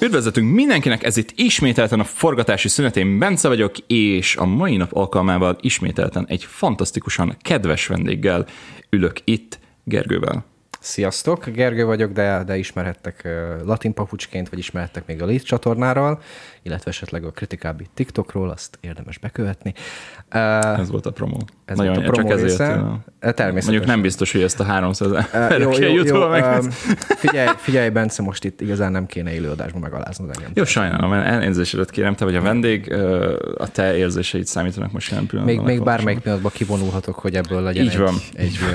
Üdvözletünk mindenkinek, ez itt ismételten a forgatási szünetén Bence vagyok, és a mai nap alkalmával ismételten egy fantasztikusan kedves vendéggel ülök itt, Gergővel. Sziasztok, Gergő vagyok, de ismerhettek Latin Papucsként, vagy ismerhettek még a Lead csatornáról, illetve esetleg a Kritikábbi TikTokról, azt érdemes bekövetni. Ez volt a promó. Ez volt a promó része. Természetesen. Mondjuk nem biztos, hogy ezt a 300 YouTube-on megnéz. Figyelj, Bence, most itt igazán nem kéne élőadásban megaláznod engem. Jó, sajnálom, elnézésedet kérem, te vagy a vendég, a te érzéseid számítanak most jelen pillanatban. Még bármelyik pillanatban kivonulhatok, hogy ebből legyen így van.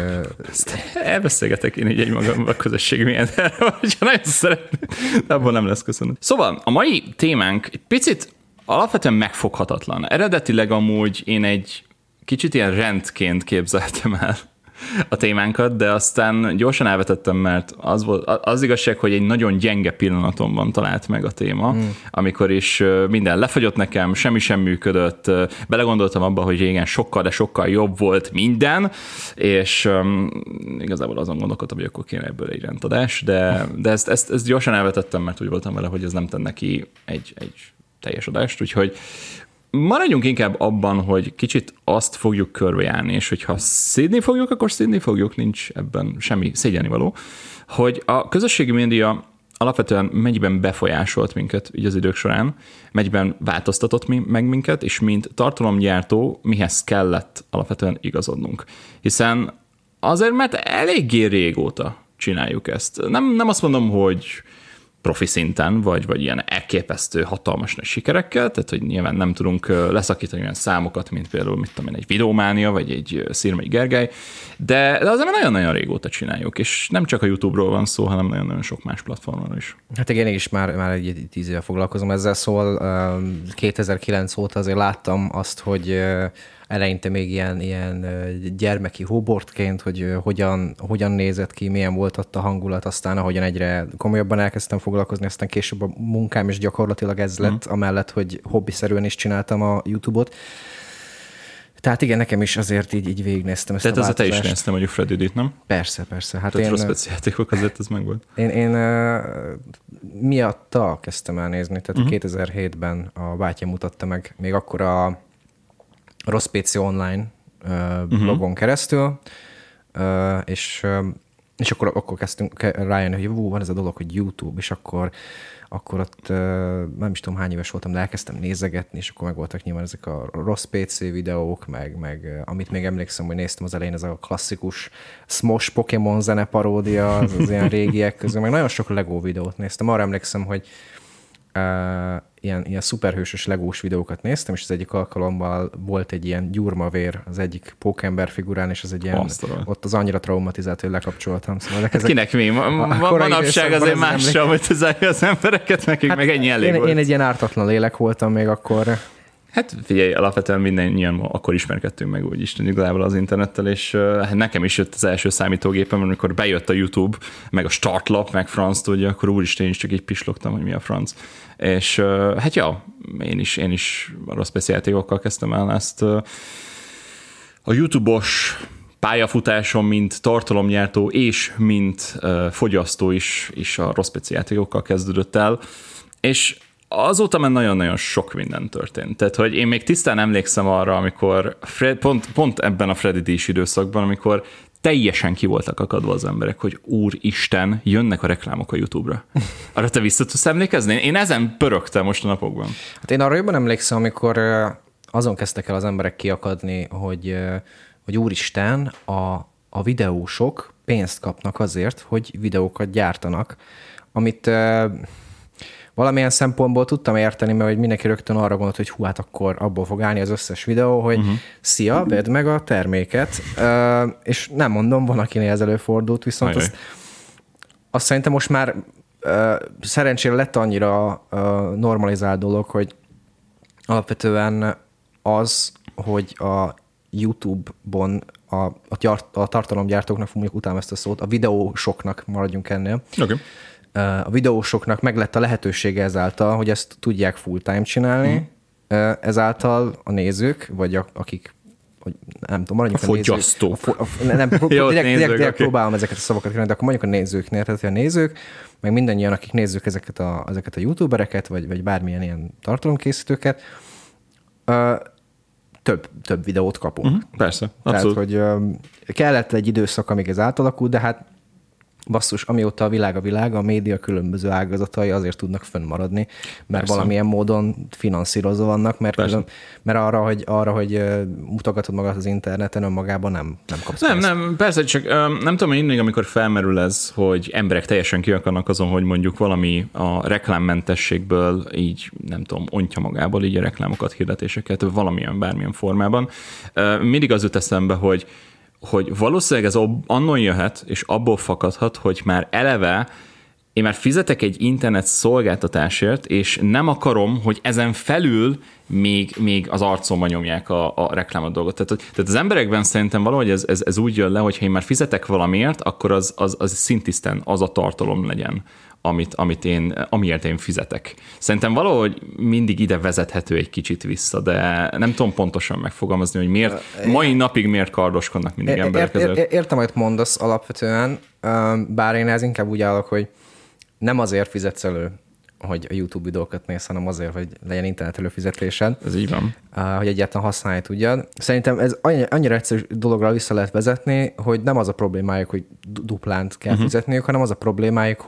Elbeszélgetek én így magamban a közösség milyen, hogyha nagyon szeretném, de abban nem lesz köszönöm. Szóval a mai témánk egy picit alapvetően megfoghatatlan. Eredetileg amúgy én egy kicsit ilyen rendként képzeltem el a témánkat, de aztán gyorsan elvetettem, mert az igazság, hogy egy nagyon gyenge pillanatomban talált meg a téma, amikor is minden lefagyott nekem, semmi sem működött, belegondoltam abba, hogy régen sokkal, de sokkal jobb volt minden, és igazából azon gondolkodtam, hogy akkor kéne ebből egy rendadás, de ezt gyorsan elvetettem, mert úgy voltam vele, hogy ez nem tenne ki egy teljes adást, úgyhogy maradjunk inkább abban, hogy kicsit azt fogjuk körbejárni, és hogyha szídni fogjuk, akkor szídni fogjuk, nincs ebben semmi szégyennivaló, hogy a közösségi média alapvetően mennyiben befolyásolt minket így az idők során, mennyiben változtatott meg minket, és mint tartalomgyártó mihez kellett alapvetően igazodnunk. Hiszen azért, mert eléggé régóta csináljuk ezt. Nem azt mondom, hogy profi szinten, vagy ilyen elképesztő hatalmas nagy sikerekkel, tehát hogy nyilván nem tudunk leszakítani olyan számokat, mint például, mit tudom én, egy Videómánia, vagy egy Szirmai Gergely, de azért nagyon-nagyon régóta csináljuk, és nem csak a YouTube-ról van szó, hanem nagyon-nagyon sok más platformon is. Hát igen, én is már egy 10 éve foglalkozom ezzel, szóval 2009 óta azért láttam azt, hogy eleinte még ilyen gyermeki hóbortként, hogy hogyan nézett ki, milyen volt ott a hangulat, aztán ahogyan egyre komolyabban elkezdtem foglalkozni, aztán később a munkám is gyakorlatilag ez lett, amellett, hogy hobbiszerűen is csináltam a YouTube-ot. Tehát igen, nekem is azért így végignéztem ezt a változást. Tehát te is néztem mondjuk Fred Edit, nem? Persze. Hát tehát rossz játékok, azért ez megvolt. Én miatta kezdtem el nézni, tehát 2007-ben a bátyám mutatta meg, még akkor a Rossz PC Online blogon keresztül, és akkor kezdtünk rájönni, hogy van ez a dolog, hogy YouTube, és akkor ott nem is tudom hány éves voltam, de elkezdtem nézegetni, és akkor meg voltak nyilván ezek a Rossz PC videók, meg amit még emlékszem, hogy néztem az elején, ez a klasszikus Smosh Pokémon zene paródia, az ilyen régiek közül, meg nagyon sok Lego videót néztem. Arra emlékszem, hogy ilyen szuperhősös legós videókat néztem, és az egyik alkalommal volt egy ilyen gyurmavér az egyik pókember figurán, és az egy ilyen, ott az annyira traumatizált, hogy lekapcsoltam. Szóval kinek mi? Manapság azért más traumatizálja az embereket, nekik meg ennyi elég volt. Én egy ilyen ártatlan lélek voltam még akkor. Hát figyelj, alapvetően mindannyian akkor ismerkedtünk meg úgy Isten igazából az internettel, és nekem is jött az első számítógépem, amikor bejött a YouTube, meg a startlap, meg franc tudja, akkor úristen, én is csak így pislogtam, hogy mi a franc. És hát ja, én is a Rossz PC játékokkal kezdtem el ezt. A YouTube-os pályafutásom, mint tartalomgyártó és mint fogyasztó is a Rossz PC játékokkal kezdődött el, és azóta már nagyon-nagyon sok minden történt. Tehát, hogy én még tisztán emlékszem arra, amikor pont ebben a Freddy D-s időszakban, amikor teljesen ki voltak akadva az emberek, hogy úristen, jönnek a reklámok a YouTube-ra. Arra te vissza tudsz emlékezni? Én ezen pörögtem most a napokban. Hát én arra jobban emlékszem, amikor azon kezdtek el az emberek kiakadni, hogy úristen, a videósok pénzt kapnak azért, hogy videókat gyártanak, amit valamilyen szempontból tudtam érteni, mert hogy mindenki rögtön arra gondolt, hogy hú, hát akkor abból fog állni az összes videó, hogy szia, vedd meg a terméket, és nem mondom, van, akinél ez előfordult, viszont azt szerintem most már szerencsére lett annyira normalizált dolog, hogy alapvetően az, hogy a YouTube-on a tartalomgyártóknak, mondjuk utána ezt a szót, a videósoknak maradjunk ennél, a videósoknak meg lett a lehetősége ezáltal, hogy ezt tudják full-time csinálni, ezáltal a nézők, vagy akik, hogy nem tudom, maradjunk a fogyasztók. Direkt próbálom ezeket a szavakat kérni, de akkor mondjuk a nézőknél, tehát a nézők, meg mindannyian, akik nézzük ezeket a youtubereket, vagy bármilyen ilyen tartalomkészítőket, több videót kapunk. Persze, abszolút. Tehát, hogy kellett egy időszak, amíg ez átalakult, de hát basszus, amióta a világ, a média különböző ágazatai azért tudnak fönnmaradni, mert persze. Valamilyen módon finanszírozva vannak, mert arra, hogy mutogatod magad az interneten, önmagában nem kapsz pénzt. Nem, persze, csak nem tudom, hogy mindig, amikor felmerül ez, hogy emberek teljesen kiakarnak azon, hogy mondjuk valami a reklámmentességből így, nem tudom, ontja magából így a reklámokat, hirdetéseket, bármilyen formában. Mindig az jut eszembe, hogy valószínűleg ez annon jöhet, és abból fakadhat, hogy már eleve én már fizetek egy internet szolgáltatásért, és nem akarom, hogy ezen felül még az arcomba nyomják a reklámot dolgot. Tehát az emberekben szerintem valahogy ez úgy jön le, hogy ha én már fizetek valamiért, akkor az szintisztán az a tartalom legyen, amiért én fizetek. Szerintem valahogy mindig ide vezethető egy kicsit vissza, de nem tudom pontosan megfogalmazni, hogy miért, mai napig miért kardoskodnak mindig emberek ezért. Értem, amit mondasz alapvetően, bár én ez inkább úgy állok, hogy nem azért fizetsz elő, hogy a YouTube videókat néz, hanem azért, hogy legyen internet előfizetésed. Ez így van. Hogy egyáltalán használni tudjad. Szerintem ez annyira egyszerű dologra vissza lehet vezetni, hogy nem az a problémájuk, hogy duplánt kell fizetniük, hanem az a problémájuk,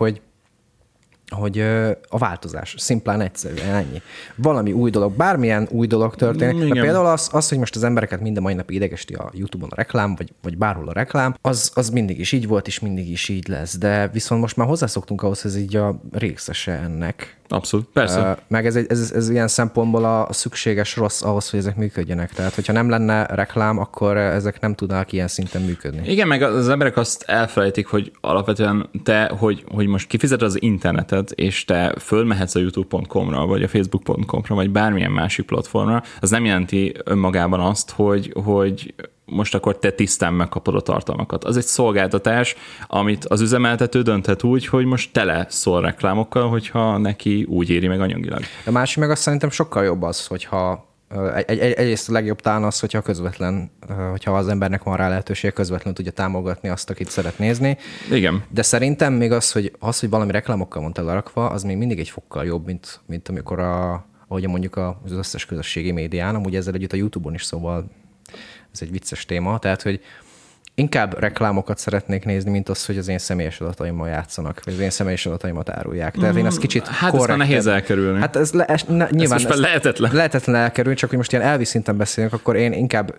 hogy a változás. Szimplán egyszerűen ennyi. Valami új dolog, bármilyen új dolog történik. Például az, hogy most az embereket minden mai nap idegesíti a YouTube-on a reklám, vagy bárhol a reklám, az mindig is így volt, és mindig is így lesz. De viszont most már hozzászoktunk ahhoz, hogy ez így a részese ennek. Abszolút, persze. Meg ez ilyen szempontból a szükséges rossz ahhoz, hogy ezek működjenek. Tehát, hogyha nem lenne reklám, akkor ezek nem tudnak ilyen szinten működni. Igen, meg az emberek azt elfelejtik, hogy alapvetően te, hogy most kifizeted az internetet, és te fölmehetsz a youtube.com-ra, vagy a facebook.com-ra, vagy bármilyen másik platformra, az nem jelenti önmagában azt, hogy most akkor te tisztán megkapod a tartalmakat. Az egy szolgáltatás, amit az üzemeltető dönthet úgy, hogy most tele szól reklámokkal, hogyha neki úgy éri meg anyagilag. A másik meg azt szerintem sokkal jobb az, hogyha egyrészt a legjobb talán az, hogyha az embernek van rá lehetőség, közvetlenül tudja támogatni azt, akit szeret nézni. Igen. De szerintem még az, hogy valami reklámokkal van telerakva, az még mindig egy fokkal jobb, mint amikor ahogy mondjuk az összes közösségi médián, amúgy ezzel együtt a YouTube-on is, szóval ez egy vicces téma, tehát, hogy inkább reklámokat szeretnék nézni, mint az, hogy az én személyes adataimmal játszanak, vagy az én személyes adataimat árulják. Tehát én azt kicsit hát ezt már nehéz elkerülni. Hát nyilván ez lehetetlen. Lehetetlen elkerülni, csak hogy most ilyen elvi szinten beszélünk, akkor én inkább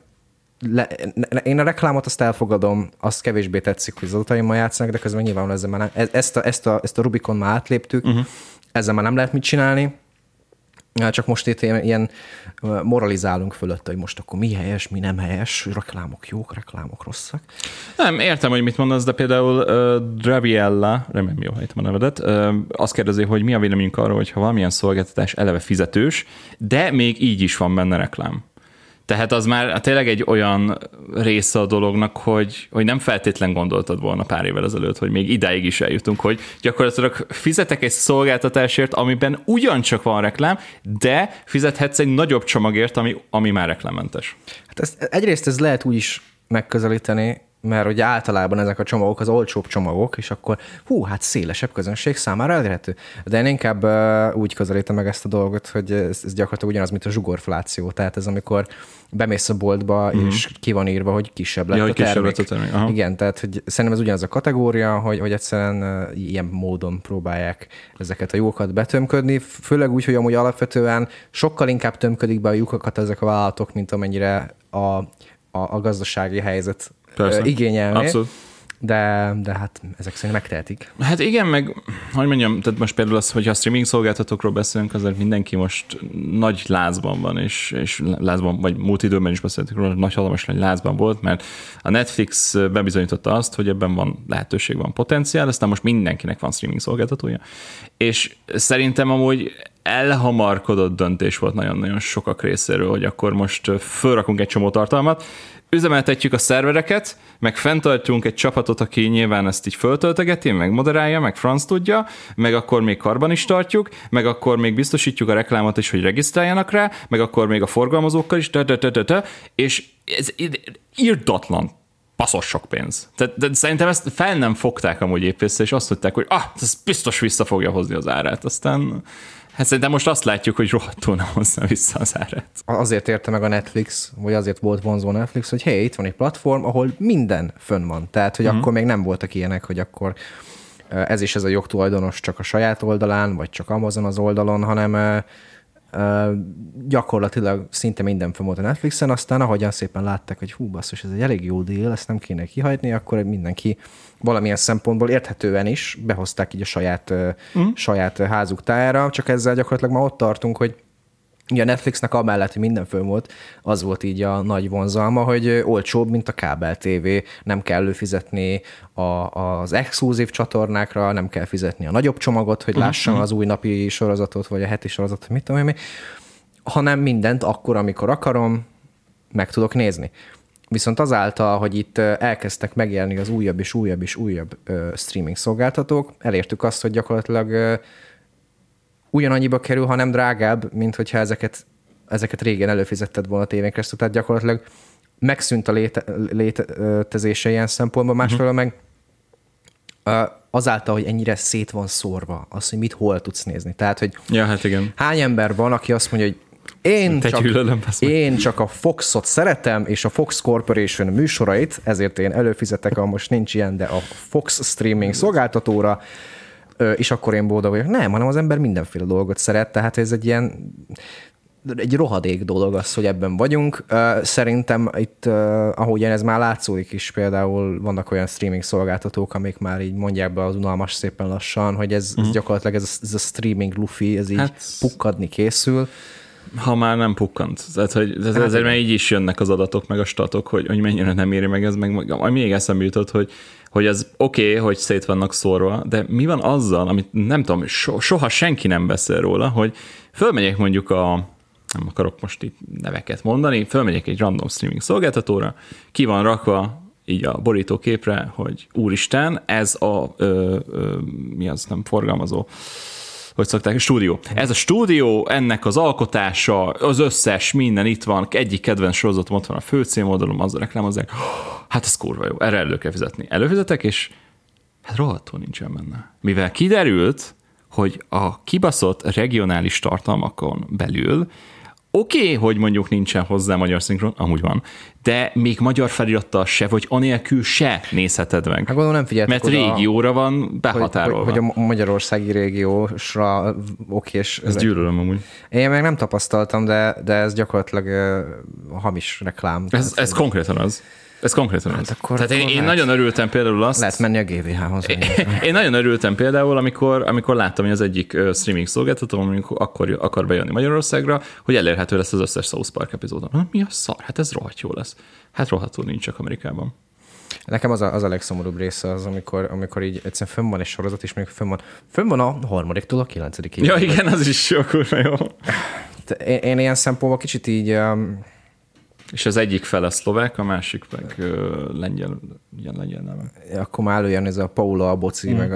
én a reklámot azt elfogadom, azt kevésbé tetszik, hogy az adataimmal játszanak, de közben nyilván ezzel már nem, ezt a Rubikon már átléptük, ezzel már nem lehet mit csinálni. Csak most itt ilyen moralizálunk fölött, hogy most akkor mi helyes, mi nem helyes, reklámok jók, reklámok rosszak. Nem, értem, hogy mit mondasz, de például Draviella, remélem jó helyet a nevedet, azt kérdezi, hogy mi a véleményünk arról, hogyha valamilyen szolgáltatás eleve fizetős, de még így is van benne reklám. Tehát az már tényleg egy olyan része a dolognak, hogy nem feltétlen gondoltad volna pár évvel ezelőtt, hogy még idáig is eljutunk, hogy gyakorlatilag fizetek egy szolgáltatásért, amiben ugyancsak van reklám, de fizethetsz egy nagyobb csomagért, ami már reklámmentes. Hát egyrészt ez lehet úgy is megközelíteni, mert ugye általában ezek a csomagok az olcsóbb csomagok, és akkor hát szélesebb közönség számára elérhető. De én inkább úgy közelítem meg ezt a dolgot, hogy ez gyakorlatilag ugyanaz, mint a zsugorfláció. Tehát ez amikor bemész a boltba, és ki van írva, hogy kisebb lett a termék. Igen, tehát hogy szerintem ez ugyanaz a kategória, hogy egyszerűen ilyen módon próbálják ezeket a lyukakat betömködni, főleg úgy, hogy amúgy alapvetően sokkal inkább tömködik be a lyukakat ezek a vállalatok, mint amennyire a gazdasági helyzet igényelni. Abszolút. De hát ezek szerint megtehetik. Hát igen, meg hogy mondjam, tehát most például az, hogyha a streaming szolgáltatókról beszélünk, azért mindenki most nagy lázban van, és lázban, vagy múlt időben is beszéltük róla, nagy hatalmas nagy lázban volt, mert a Netflix bebizonyította azt, hogy ebben van lehetőség, van potenciál, aztán most mindenkinek van streaming szolgáltatója. És szerintem amúgy elhamarkodott döntés volt nagyon-nagyon sokak részéről, hogy akkor most fölrakunk egy csomó tartalmat, üzemeltetjük a szervereket, meg fenntartjunk egy csapatot, aki nyilván ezt így föltöltegeti, meg moderálja, meg franc tudja, meg akkor még karban is tartjuk, meg akkor még biztosítjuk a reklámot is, hogy regisztráljanak rá, meg akkor még a forgalmazókkal is, és ez irdatlan baszos sok pénz. De szerintem ezt fel nem fogták amúgy épp vissza, és azt mondták, hogy ez biztos vissza fogja hozni az árát. Aztán hát szerintem most azt látjuk, hogy rohadtul nem hozza vissza az árát. Azért érte meg a Netflix, vagy azért volt vonzó Netflix, hogy itt van egy platform, ahol minden fönn van. Tehát, hogy akkor még nem voltak ilyenek, hogy akkor ez a jogtulajdonos csak a saját oldalán, vagy csak Amazon az oldalon, hanem gyakorlatilag szinte minden fönn volt a Netflixen, aztán ahogyan szépen látták, hogy basszus, ez egy elég jó deal, ezt nem kéne kihagyni, akkor mindenki valamilyen szempontból érthetően is behozták így a saját házuk tájára, csak ezzel gyakorlatilag ma ott tartunk, hogy ugye a Netflixnek amellett, hogy minden fönn volt, az volt így a nagy vonzalma, hogy olcsóbb, mint a kábel TV, nem kell előfizetni az exkluzív csatornákra, nem kell fizetni a nagyobb csomagot, hogy lássam az új napi sorozatot, vagy a heti sorozatot, mit tudom én, hanem mindent akkor, amikor akarom, meg tudok nézni. Viszont azáltal, hogy itt elkezdtek megjelenni az újabb és újabb és újabb streaming szolgáltatók, elértük azt, hogy gyakorlatilag ugyanannyiba kerül, ha nem drágább, mint hogyha ezeket régen előfizetted volna a tévén keresztül. Tehát gyakorlatilag megszűnt a létezése ilyen szempontból, másfelől meg azáltal, hogy ennyire szét van szórva, az, hogy mit hol tudsz nézni. Tehát, hogy hát igen. Hány ember van, aki azt mondja, hogy én csak a Foxot szeretem, és a Fox Corporation műsorait, ezért én előfizetek, most nincs ilyen, de a Fox streaming szolgáltatóra, és akkor én boldog vagyok. Nem, hanem az ember mindenféle dolgot szeret, tehát ez egy rohadék dolog az, hogy ebben vagyunk. Szerintem itt, ahogyan ez már látszódik is, például vannak olyan streaming szolgáltatók, amik már így mondják be az unalmas szépen lassan, hogy ez gyakorlatilag ez a streaming lufi, ez így pukkadni készül. Ha már nem pukkant. Tehát, hogy ezért már így is jönnek az adatok, meg a statok, hogy mennyire nem éri meg ez, meg még eszembe jutott, hogy ez oké, hogy szét vannak szórva, de mi van azzal, amit nem tudom, soha senki nem beszél róla, hogy fölmegyek mondjuk nem akarok most itt neveket mondani, fölmegyek egy random streaming szolgáltatóra, ki van rakva így a borítóképre, hogy úristen, ez mi az, nem forgalmazó, hogy szokták, stúdió. Ez a stúdió, ennek az alkotása, az összes, minden itt van, egyik kedvenc sorozatom ott van a főcím oldalon, azzal reklámozzák, hát ez kurva jó, erre elő kell fizetni. Előfizetek, és hát rohadtul nincsen benne. Mivel kiderült, hogy a kibaszott regionális tartalmakon belül oké, hogy mondjuk nincsen hozzá magyar szinkron, amúgy van, de még magyar felirattal se, vagy anélkül se nézheted meg. Hát gondolom nem figyeltek mert régióra van behatárolva. Hogy a magyarországi régiósra okés. Ez gyűlölöm amúgy. Én meg nem tapasztaltam, de ez gyakorlatilag hamis reklám. Ez konkrétan az. Ez konkrétan az. Tehát én nagyon örültem például azt... Lehet menni a GVH-hoz. Én nagyon örültem például, amikor láttam, hogy az egyik streaming szolgáltató, amikor akar bejönni Magyarországra, hogy elérhető lesz az összes South Park epizódon. Mi a szar? Hát ez rohadt jó lesz. Hát rohadtul nincs csak Amerikában. Nekem az a legszomorúbb része az, amikor így egyszerűen fönn van egy sorozat, és még fönn van a 3-tól a 9-ig. Ja, igen, az is jó, kurva jó. Én ilyen szempontból kicsit így... És az egyik fele szlovák, a másik meg lengyel neve. Akkor már előjön ez a Paula a boci, meg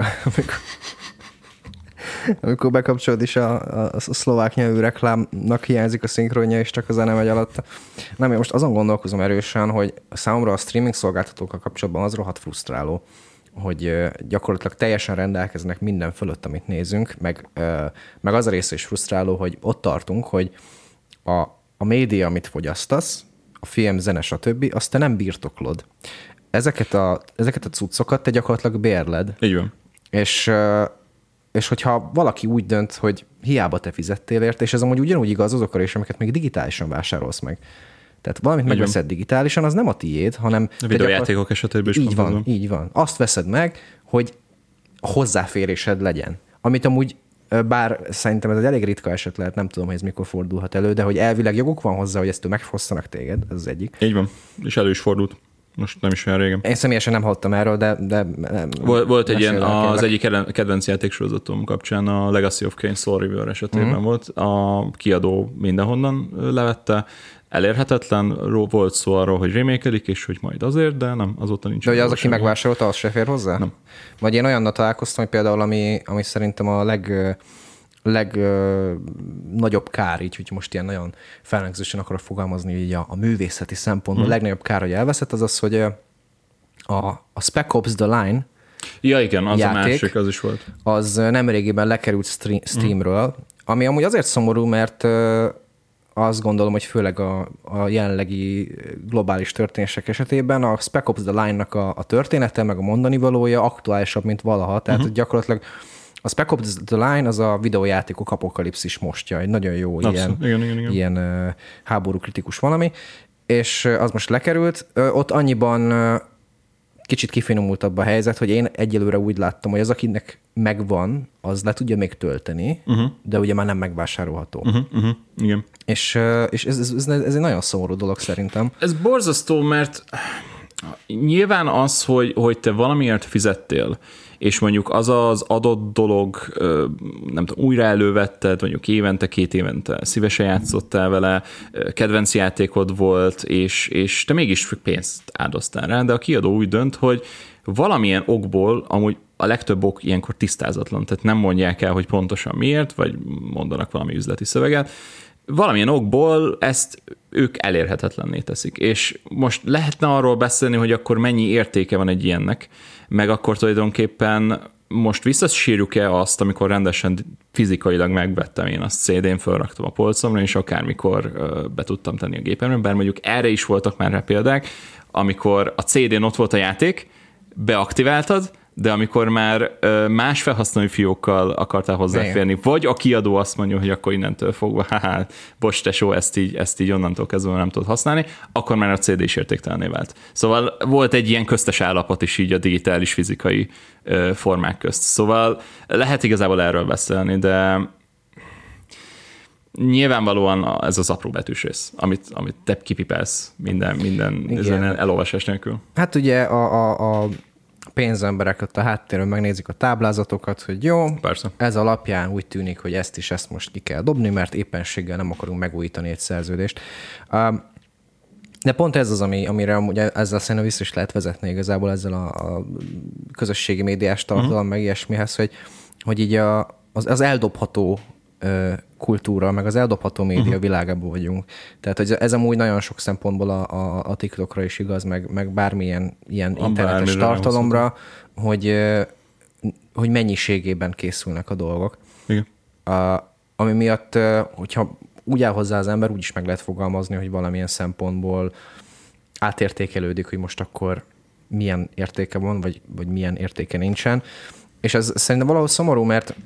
amikor bekapcsolod is a szlovák nyelvű reklámnak hiányzik a szinkronja, és csak a zene megy alatta. Nem, én most azon gondolkozom erősen, hogy számomra a streaming szolgáltatókkal kapcsolatban az rohadt frusztráló, hogy gyakorlatilag teljesen rendelkeznek minden fölött, amit nézünk, meg az a része is frusztráló, hogy ott tartunk, hogy a média, amit fogyasztasz, a film, zene, stb., azt te nem birtoklod. Ezeket a cuccokat te gyakorlatilag bérled. Így van. És hogyha valaki úgy dönt, hogy hiába te fizettél érte, és ez amúgy ugyanúgy igaz azokra is, amiket még digitálisan vásárolsz meg. Tehát valamit megveszed digitálisan, az nem a tiéd, hanem... A videójátékok esetében is így van. Azt veszed meg, hogy hozzáférésed legyen. Amit amúgy, bár szerintem ez egy elég ritka eset lehet, nem tudom, hogy ez mikor fordulhat elő, de hogy elvileg joguk van hozzá, hogy ezt megfosszanak téged, ez az egyik. Így van, és elő is fordult. most nem is olyan régen. Én személyesen nem hallottam erről, de volt egy ilyen, az egyik kedvenc játéksorozatom kapcsán a Legacy of Kain Soul River esetében volt. A kiadó mindenhonnan levette, elérhetetlen, volt szó arról, hogy remékelik, és hogy majd azért, de nem, azóta nincs. De ugye az, aki megvásárolta, az se fér hozzá? Nem. Vagy én olyannal találkoztam, hogy például, ami szerintem a legnagyobb kár, így, hogy most ilyen nagyon felhangzósan akarok fogalmazni, így a művészeti szempontból a legnagyobb kár, hogy elveszett, az az, hogy a Spec Ops The Line ja, igen, az játék, a másik, az is volt. Az nemrégiben lekerült Steamről, ami amúgy azért szomorú, mert azt gondolom, hogy főleg a jelenlegi globális történések esetében a Spec Ops The Line-nak a története, meg a mondani valója aktuálisabb, mint valaha. Tehát gyakorlatilag a Spec Ops The Line az a videójátékok apokalipszis mostja, egy nagyon jó ilyen háborúkritikus valami, és az most lekerült. Ott annyiban kicsit kifinomultabb a helyzet, hogy én egyelőre úgy láttam, hogy az, akinek megvan, az le tudja még tölteni, de ugye már nem megvásárolható. Igen. És ez egy nagyon szomorú dolog szerintem. Ez borzasztó, mert nyilván az, hogy te valamiért fizettél, és mondjuk az az adott dolog, nem tudom, újra elővetted, mondjuk évente, 2 évente szívesen játszottál vele, kedvenc játékod volt, és te mégis pénzt áldoztál rá, de a kiadó úgy dönt, hogy valamilyen okból, amúgy a legtöbb ok ilyenkor tisztázatlan, tehát nem mondják el, hogy pontosan miért, vagy mondanak valami üzleti szöveget, valamilyen okból ezt ők elérhetetlenné teszik. És most lehetne arról beszélni, hogy akkor mennyi értéke van egy ilyennek, meg akkor tulajdonképpen most visszasírjuk-e azt, amikor rendesen fizikailag megvettem én azt CD-n, felraktam a polcomra, és akármikor be tudtam tenni a gépemre, bár mondjuk erre is voltak már példák, amikor a CD-n ott volt a játék, beaktiváltad, de amikor már más felhasználói fiókkal akartál hozzáférni, vagy a kiadó azt mondja, hogy akkor innentől fogva, bocs tesó, ezt így onnantól kezdve nem tudod használni, akkor már a CD is értéktelenné vált. Szóval volt egy ilyen köztes állapot is így a digitális fizikai formák közt. Szóval lehet igazából erről beszélni, de nyilvánvalóan ez az apró betűs rész, amit te kipipelsz minden ezen elolvasás nélkül. Hát ugye a pénzemberek ott a háttérről megnézik a táblázatokat, hogy jó, persze, ez alapján úgy tűnik, hogy ezt most ki kell dobni, mert éppenséggel nem akarunk megújítani egy szerződést. De pont ez az, amire ugye ezzel szerintem vissza is lehet vezetni igazából ezzel a közösségi médiás tartalom, meg ilyesmihez, hogy így az eldobható kultúra, meg az eldobható média világában vagyunk. Tehát hogy ez amúgy nagyon sok szempontból a TikTokra is igaz, meg bármilyen ilyen internetes tartalomra, hogy mennyiségében készülnek a dolgok. Igen. Ami miatt, hogyha úgy áll hozzá az ember, úgy is meg lehet fogalmazni, hogy valamilyen szempontból átértékelődik, hogy most akkor milyen értéke van, vagy milyen értéke nincsen. És ez szerintem valahol szomorú, mert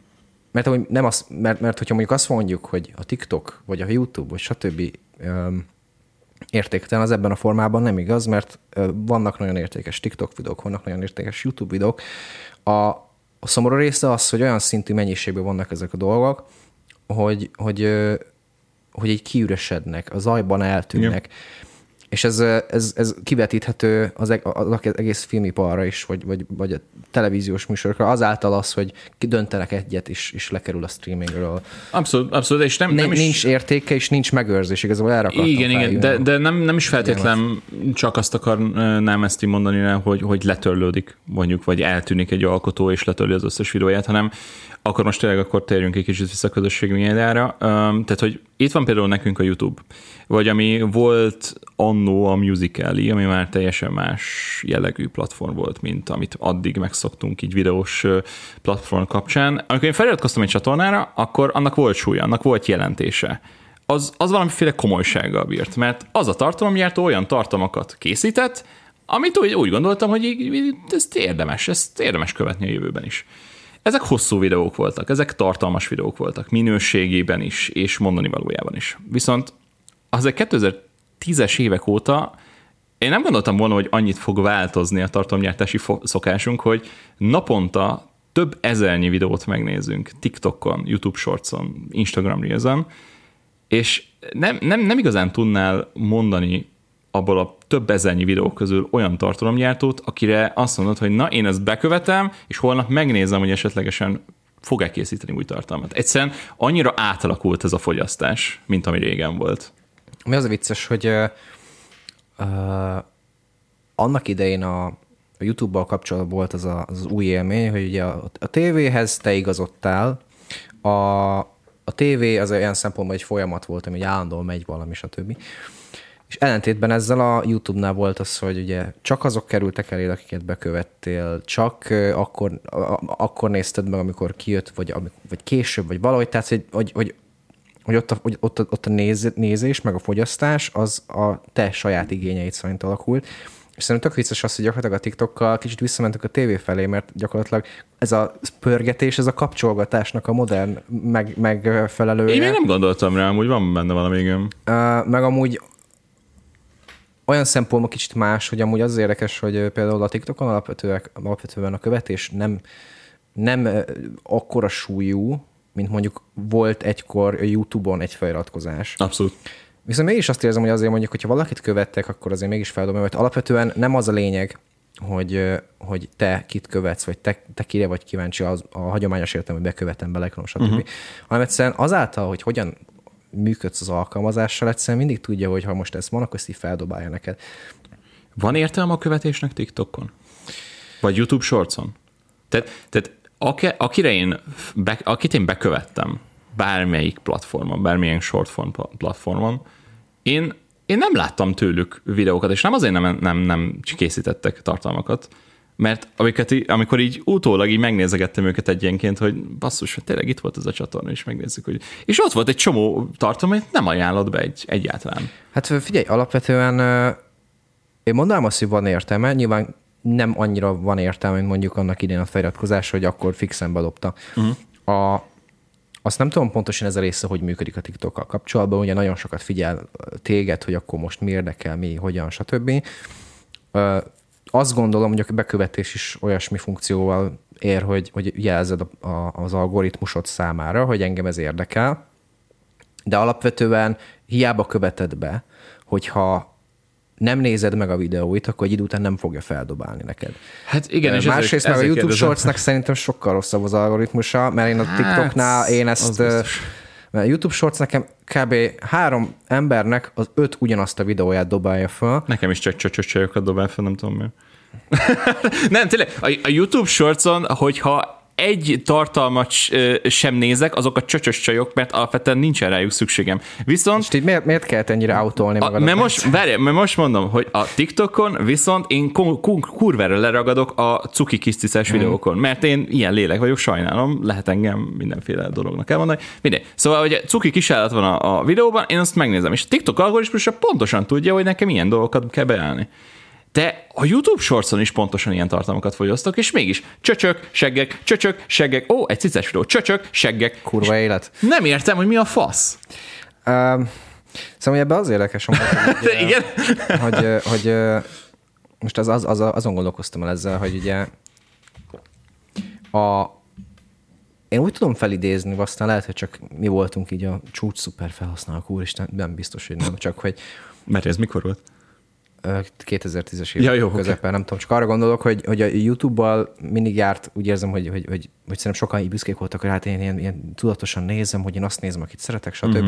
hogyha mondjuk azt mondjuk, hogy a TikTok, vagy a YouTube, vagy stb. Értéktelen, az ebben a formában nem igaz, mert vannak nagyon értékes TikTok videók, vannak nagyon értékes YouTube videók. A szomorú része az, hogy olyan szintű mennyiségben vannak ezek a dolgok, hogy így kiüresednek, a zajban eltűnnek. Igen. És ez kivetíthető az egész filmiparra is, vagy a televíziós műsorokra, azáltal az, hogy döntenek egyet, és lekerül a streamingről. Abszolút, és nem is... Nincs értéke, és nincs megőrzés, igazából erre akartam Igen, de nem is feltétlen csak azt akarnám ezt így mondani, hogy letörlődik, mondjuk, vagy eltűnik egy alkotó, és letörli az összes videóját, hanem akkor most tényleg térjünk egy kicsit vissza a közösségi médiára. Tehát, hogy itt van például nekünk a YouTube, vagy ami volt annó a Musical.ly, ami már teljesen más jellegű platform volt, mint amit addig megszoktunk így videós platform kapcsán. Amikor én feliratkoztam egy csatornára, akkor annak volt súlya, annak volt jelentése. Az valamiféle komolysággal bírt, mert az a tartalomgyártó olyan tartalmakat készített, amit úgy gondoltam, hogy ezt érdemes követni a jövőben is. Ezek hosszú videók voltak, ezek tartalmas videók voltak, minőségében is, és mondani valójában is. Viszont azért 2010-es évek óta én nem gondoltam volna, hogy annyit fog változni a tartalomgyártási szokásunk, hogy naponta több ezernyi videót megnézünk TikTokon, YouTube Shortson, Instagram Reels-on, és nem igazán tudnál mondani abból a több ezernyi videó közül olyan tartalomgyártót, akire azt mondod, hogy na, én ezt bekövetem, és holnap megnézem, hogy esetlegesen fog-e készíteni új tartalmat. Egyszerűen annyira átalakult ez a fogyasztás, mint ami régen volt. Mi az a vicces, hogy annak idején a YouTube-bal kapcsolatban volt az új élmény, hogy ugye a tévéhez te igazodtál, a tévé az olyan szempontból egy folyamat volt, ami állandóan megy valami, stb. És ellentétben ezzel a YouTube-nál volt az, hogy ugye csak azok kerültek eléd, akiket bekövettél, csak akkor nézted meg, amikor kijött, vagy később, vagy valahogy, tehát hogy ott a nézés, meg a fogyasztás, az a te saját igényeit szerint alakult. És szerintem tök vicces az, hogy gyakorlatilag a TikTokkal kicsit visszamentek a tévé felé, mert gyakorlatilag ez a pörgetés, ez a kapcsolgatásnak a modern megfelelője. Én még nem gondoltam rá, amúgy van benne valami, igen. Meg amúgy olyan szempontból kicsit más, hogy amúgy az érdekes, hogy például a TikTokon alapvetően a követés nem akkora súlyú, mint mondjuk volt egykor a YouTube-on egy feliratkozás. Abszolút. Viszont mégis azt érzem, hogy azért mondjuk, hogyha valakit követtek, akkor azért mégis feldobom, mert alapvetően nem az a lényeg, hogy te kit követsz, vagy te kire vagy kíváncsi a hagyományos értelemben, hogy bekövetem, belekrom, stb. Hanem egyszerűen azáltal, hogy hogyan működsz az alkalmazással, egyszerűen mindig tudja, hogy ha most ez van, akkor ezt így feldobálja neked. Van értelme a követésnek TikTokon? Vagy YouTube Shortson? Tehát akit én bekövettem bármelyik platformon, bármilyen shortform platformon, én nem láttam tőlük videókat, és nem azért nem készítettek tartalmakat, mert amikor így utólag így megnézegettem őket egyenként, hogy basszus, hogy tényleg itt volt ez a csatorna, és megnézzük, hogy... És ott volt egy csomó tartalom, amit nem ajánlott be egyáltalán. Hát figyelj, alapvetően én mondanám azt, hogy van értelme, nyilván nem annyira van értelme, mint mondjuk annak idén a feliratkozás, hogy akkor fixen bedobta. Azt nem tudom pontosan ez a része, hogy működik a TikTokkal kapcsolatban, ugye nagyon sokat figyel téged, hogy akkor most mi érdekel, mi, hogyan, stb. Azt gondolom, hogy a bekövetés is olyasmi funkcióval ér, hogy jelzed az algoritmusod számára, hogy engem ez érdekel, de alapvetően hiába követed be, hogyha nem nézed meg a videóit, akkor egy idő után nem fogja feldobálni neked. Hát igen, és másrészt meg a YouTube Shortsnak szerintem sokkal rosszabb az algoritmusa, mert én a TikToknál én ezt... Mert a YouTube Shorts nekem kb. 3 embernek az 5 ugyanazt a videóját dobálja fel. Nekem is csak csajokat dobál fel, nem tudom miért. Nem, tényleg, a YouTube Shortson, hogyha egy tartalmat sem nézek, azok a csöcsös csajok, mert alapvetően nincsen rájuk szükségem. Viszont... És így miért kellett ennyire autolni magadat? Mert most mondom, hogy a TikTokon viszont én kurvára leragadok a cuki kis ciszes videókon, mert én ilyen lélek vagyok, sajnálom, lehet engem mindenféle dolognak elmondani. Mindegy. Szóval, hogy cuki kisállat van a videóban, én azt megnézem, és a TikTok algoritmusa pontosan tudja, hogy nekem ilyen dolgokat kell beállni. De a YouTube Shortson is pontosan ilyen tartalmakat fogyasztok, és mégis csöcsök, seggek, egy cices videó, csöcsök, seggek. Kurva élet. Nem értem, hogy mi a fasz. Szóval ebben az érdekes, igen? hogy most azon gondolkoztam el ezzel, hogy ugye én úgy tudom felidézni, aztán lehet, hogy csak mi voltunk így a csúcs szuper felhasználók, úristen, nem biztos, hogy nem, csak hogy... Mert ez mikor volt? 2010-es évek közepén, nem tudom, csak arra gondolok, hogy a YouTube-bal mindig járt, úgy érzem, hogy szerintem sokan így büszkék voltak, hogy hát én ilyen tudatosan nézem, hogy én azt nézem, akit szeretek, stb.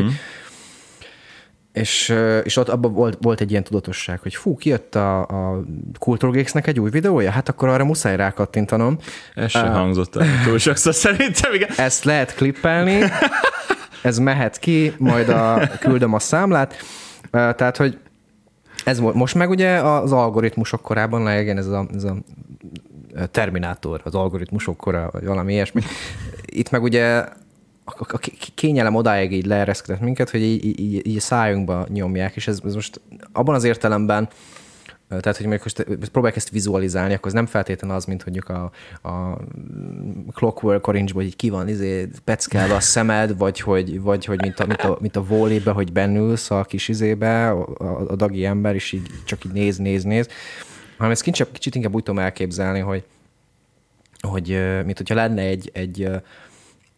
És ott abban volt egy ilyen tudatosság, hogy kijött a Kulturgeeks-nek egy új videója, hát akkor arra muszáj rákattintanom. Ez sem hangzott el túl sokszor szerintem, igen. Ezt lehet klippelni, ez mehet ki, majd küldöm a számlát. Tehát, hogy ez volt. Most meg ugye az algoritmusok korában, igen, ez a Terminátor, az algoritmusok kora, vagy valami ilyesmi. Itt meg ugye a kényelem odáig így leereszkedett minket, hogy így a szájunkba nyomják, és ez most abban az értelemben, tehát, hogy most próbálják ezt vizualizálni, akkor ez nem feltétlenül az, mint mondjuk a Clockwork Orange-ban, hogy ki van peckelve a szemed, vagy hogy mint a Wall-E-be, hogy bennülsz a kis izébe, a dagi ember, és így csak így néz. Hanem ezt kicsit inkább úgy tudom elképzelni, hogy mint hogyha lenne egy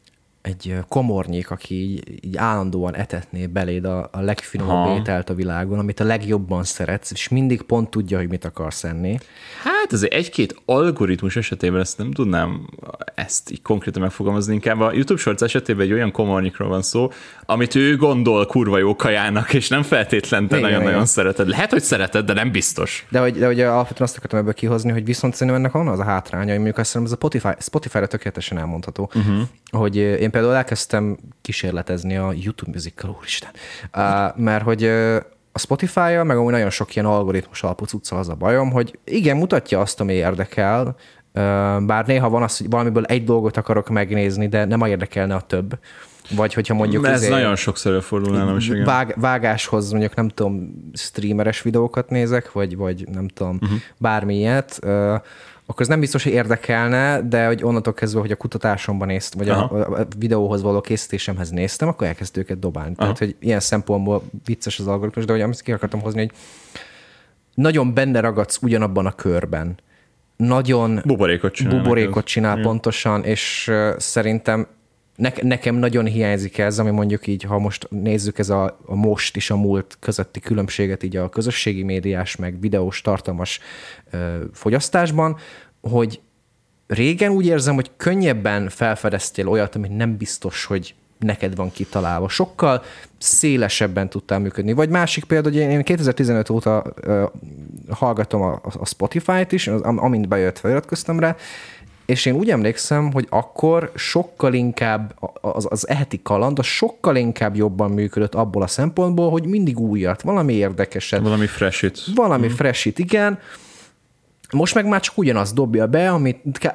egy komornyék, aki így állandóan etetné beléd a legfinomabb ételt a világon, amit a legjobban szeretsz, és mindig pont tudja, hogy mit akarsz enni. Hát azért egy-két algoritmus esetében ezt nem tudnám ezt így konkrétan megfogalmazni, inkább a YouTube Shorts esetében egy olyan komornyikról van szó, amit ő gondol kurva jó kajának, és nem feltétlen te nagyon-nagyon szereted. Lehet, hogy szereted, de nem biztos. De hogy alapvetően azt akartam ebből kihozni, hogy viszont szerintem ennek van az a hátránya, hogy mondjuk azt hiszem, ez a Spotify-ra tökéletesen elmondható, hogy én például elkezdtem kísérletezni a YouTube Musical, úristen, mert hogy a Spotify-jal, meg amúgy nagyon sok ilyen algoritmus alapú cuccal az a bajom, hogy igen, mutatja azt, ami érdekel, bár néha van az, hogy valamiből egy dolgot akarok megnézni, de nem érdekelne a több. Vagy hogyha mondjuk... Ez nagyon sokszor előfordul nálam is. Vágáshoz mondjuk nem tudom, streameres videókat nézek, vagy nem tudom, bármi ilyet, akkor ez nem biztos, hogy érdekelne, de hogy onnantól kezdve, hogy a kutatásomban néztem, vagy a videóhoz való készítésemhez néztem, akkor elkezdtem őket dobálni. Tehát, hogy ilyen szempontból vicces az algoritmus, de hogy amit ki akartam hozni, hogy nagyon benne ragadsz ugyanabban a körben. Nagyon buborékot csinál pontosan, és szerintem nekem nagyon hiányzik ez, ami mondjuk így, ha most nézzük ez a most és a múlt közötti különbséget így a közösségi médiás, meg videós tartalmas fogyasztásban, hogy régen úgy érzem, hogy könnyebben felfedeztél olyat, ami nem biztos, hogy neked van kitalálva. Sokkal szélesebben tudtál működni. Vagy másik példa, hogy én 2015 óta hallgatom a Spotify-t is, amint bejött, feliratkoztam rá, és én úgy emlékszem, hogy akkor sokkal inkább az eheti kaland, az sokkal inkább jobban működött abból a szempontból, hogy mindig újat, valami érdekeset. Valami freshit. Valami freshit, igen. Most meg már csak ugyanazt dobja be, amit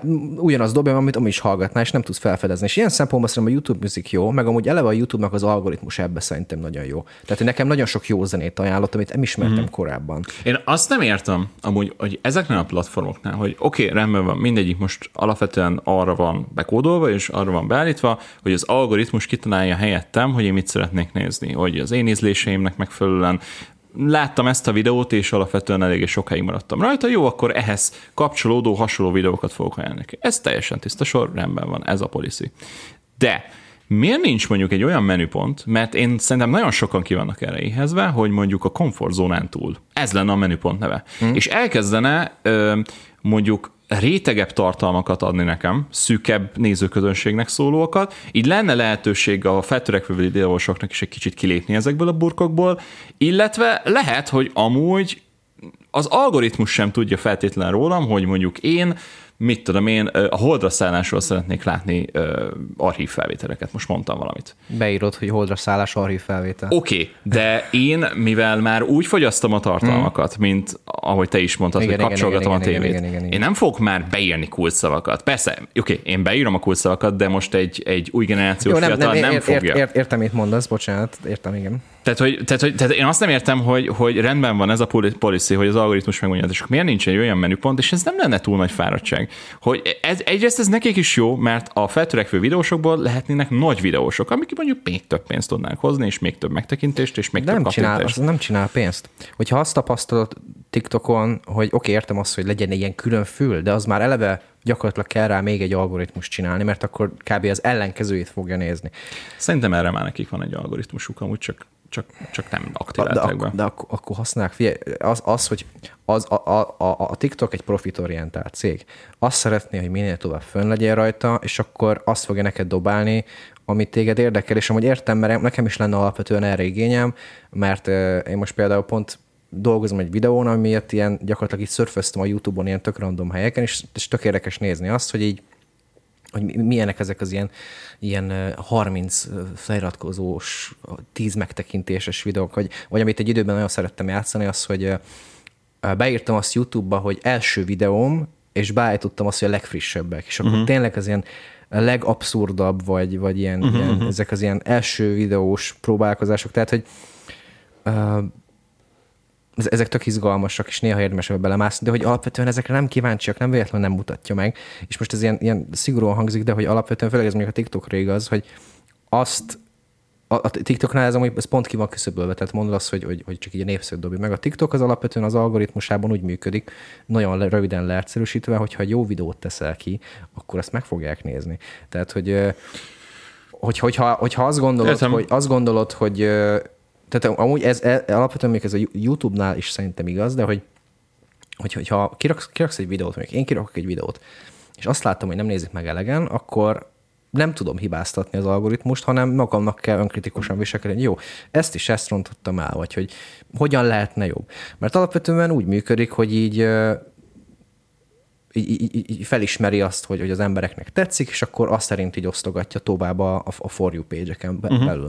is hallgatná, és nem tudsz felfedezni. És ilyen szempontból szerintem a YouTube Music jó, meg amúgy eleve a YouTube-nak az algoritmus ebbe szerintem nagyon jó. Tehát nekem nagyon sok jó zenét ajánlott, amit nem ismertem korábban. Én azt nem értem amúgy, hogy ezeknél a platformoknál, hogy oké, rendben van, mindegyik most alapvetően arra van bekódolva, és arra van beállítva, hogy az algoritmus kitalálja helyettem, hogy én mit szeretnék nézni, hogy az én ízléseimnek megfelelően láttam ezt a videót, és alapvetően eléggé sokáig maradtam rajta, jó, akkor ehhez kapcsolódó, hasonló videókat fogok ajánlani. Ez teljesen tiszta sor, rendben van, ez a policy. De miért nincs mondjuk egy olyan menüpont, mert én szerintem nagyon sokan ki vannak erre éhezve, hogy mondjuk a komfortzónán túl. Ez lenne a menüpont neve. És elkezdene mondjuk rétegebb tartalmakat adni nekem, szűkebb nézőközönségnek szólóakat, így lenne lehetőség a feltörekvő videósoknak is egy kicsit kilépni ezekből a burkokból, illetve lehet, hogy amúgy az algoritmus sem tudja feltétlenül rólam, hogy mondjuk én, mit tudom én, a holdra szállásról szeretnék látni archív felvételeket. Most mondtam valamit. Beírod, hogy holdra szállás archív felvétel. Oké, de én, mivel már úgy fogyasztom a tartalmakat, mint ahogy te is mondtad, hogy kapcsolgatom a tévét, én nem fogok már beírni kulcsszavakat. Persze, oké, én beírom a kulcsszavakat, de most egy új generációs fiatal nem fogja. Értem, mit mondasz, bocsánat, értem, igen. Tehát én azt nem értem, hogy rendben van ez a policy, hogy az algoritmus megmondja, és miért nincs egy olyan menüpont, és ez nem lenne túl nagy fáradtság. Hogy egyrészt ez nekik is jó, mert a feltörekvő videósokból lehetnének nagy videósok, amik mondjuk még több pénzt tudnánk hozni, és még több megtekintést, és még több kattintést. Nem csinál pénzt. Hogyha azt tapasztalod TikTokon, hogy oké, értem azt, hogy legyen egy ilyen külön fül, de az már eleve gyakorlatilag kell rá még egy algoritmus csinálni, mert akkor kb. Az ellenkezőjét fogja nézni. Szerintem erre már nekik van egy algoritmusuk, amúgy csak nem aktiválták be. De akkor használják. Figyelj, hogy a TikTok egy profitorientált cég. Azt szeretné, hogy minél tovább fönn legyen rajta, és akkor azt fogja neked dobálni, amit téged érdekel, és amúgy értem, mert nekem is lenne alapvetően erre igényem, mert én most például pont dolgozom egy videón, ami miatt ilyen gyakorlatilag így szörföztem a YouTube-on ilyen tök random helyeken, és tök érdekes nézni azt, hogy így hogy milyenek ezek az ilyen 30 feliratkozós, 10 megtekintéses videók, vagy amit egy időben nagyon szerettem játszani, az, hogy beírtam azt YouTube-ba, hogy első videóm, és beállítottam azt, hogy a legfrissebbek, és akkor tényleg az ilyen legabszurdabb, vagy ilyen, ezek az ilyen első videós próbálkozások, tehát, hogy ezek tök izgalmasak, és néha érdemes belemászni, de hogy alapvetően ezekre nem kíváncsiak, nem véletlenül nem mutatja meg. És most ez ilyen szigorúan hangzik, de hogy alapvetően főleg ez mondjuk a TikTokra igaz, hogy azt a TikToknál ez pont ki van küszöbölve, tehát mondod azt, hogy csak így a népszerűt dobja meg. A TikTok az alapvetően az algoritmusában úgy működik, nagyon röviden leegyszerűsítve, hogyha egy jó videót teszel ki, akkor azt meg fogják nézni. Tehát, hogy hogyha azt gondolod, hogy tehát amúgy ez alapvetően még ez a YouTube-nál is szerintem igaz, de hogyha kiraksz egy videót, mondjuk én kirakok egy videót, és azt látom, hogy nem nézik meg elegen, akkor nem tudom hibáztatni az algoritmust, hanem magamnak kell önkritikusan viselkedni, jó, ezt rontottam el, vagy hogy hogyan lehetne jobb. Mert alapvetően úgy működik, hogy így felismeri azt, hogy az embereknek tetszik, és akkor azt szerint így osztogatja tovább a For You page-eken belül.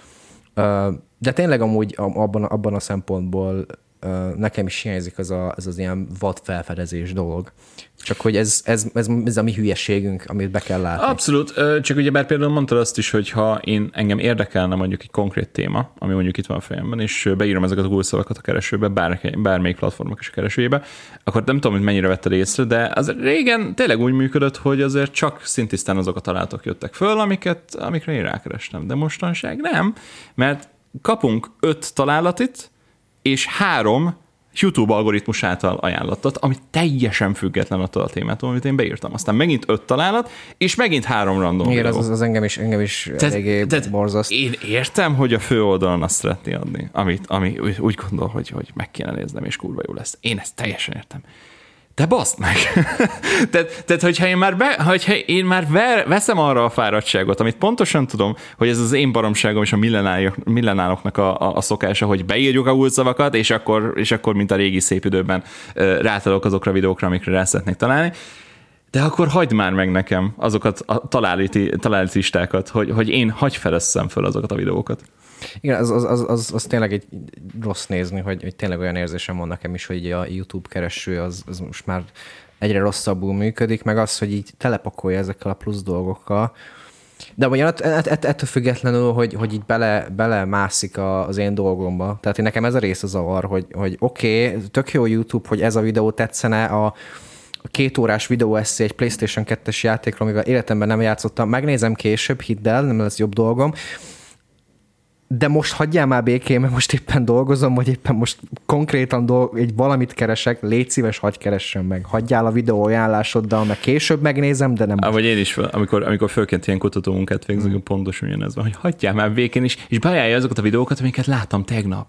De tényleg amúgy abban a szempontból nekem is hiányzik ez az ilyen vad felfedezés dolog. Csak hogy ez a mi hülyeségünk, amit be kell látni. Abszolút, csak ugye bár például mondtad azt is, hogy ha engem érdekelne mondjuk egy konkrét téma, ami mondjuk itt van a fejemben, és beírom ezeket a kulcsszavakat a keresőbe, bármelyik platformok is a keresőjébe, akkor nem tudom, hogy mennyire vetted észre, de az régen tényleg úgy működött, hogy azért csak szintisztán azok a találatok jöttek föl, amikre én rákerestem. De mostanság nem, mert kapunk 5 találatit, és 3 YouTube algoritmus által ajánlottat, ami teljesen független attól a témától, amit én beírtam. Aztán megint 5 találat, és megint 3 random igen, videó. Az engem is eléggé borzaszt. Én értem, hogy a fő oldalon azt szeretné adni, ami úgy gondol, hogy meg kéne néznem, és kurva jó lesz. Én ezt teljesen értem. De baszd meg! tehát, hogyha én már veszem arra a fáradtságot, amit pontosan tudom, hogy ez az én baromságom és a millenáloknak a szokása, hogy beírjuk a kulcsszavakat, és akkor mint a régi szép időben rátalok azokra a videókra, amikre rá szeretnék találni, de akkor hagyd már meg nekem azokat a találatistákat, hogy én hagyj felesszem föl azokat a videókat. Igen, az tényleg egy rossz nézni, hogy tényleg olyan érzésem van nekem is, hogy a YouTube kereső az most már egyre rosszabbul működik, meg az, hogy így telepakolja ezekkel a plusz dolgokkal. De ugyan ettől függetlenül, hogy így bele mászik az én dolgomba. Tehát nekem ez a rész a zavar, hogy oké, tök jó YouTube, hogy ez a videó tetszene, a 2 órás videó eszé egy PlayStation 2-es játékról, amivel életemben nem játszottam, megnézem később, hidd el, nem lesz jobb dolgom. De most hagyjál már békén, mert most éppen dolgozom, vagy éppen most konkrétan egy valamit keresek, légy szíves, hagyj keressen meg. Hagyjál a videó ajánlásoddal, meg később megnézem, de nem most. Vagy én is, amikor főként ilyen kutatómunkát végzünk, pontosan ugyanez van, hogy hagyjál már békén is, és beajánlja azokat a videókat, amiket láttam tegnap.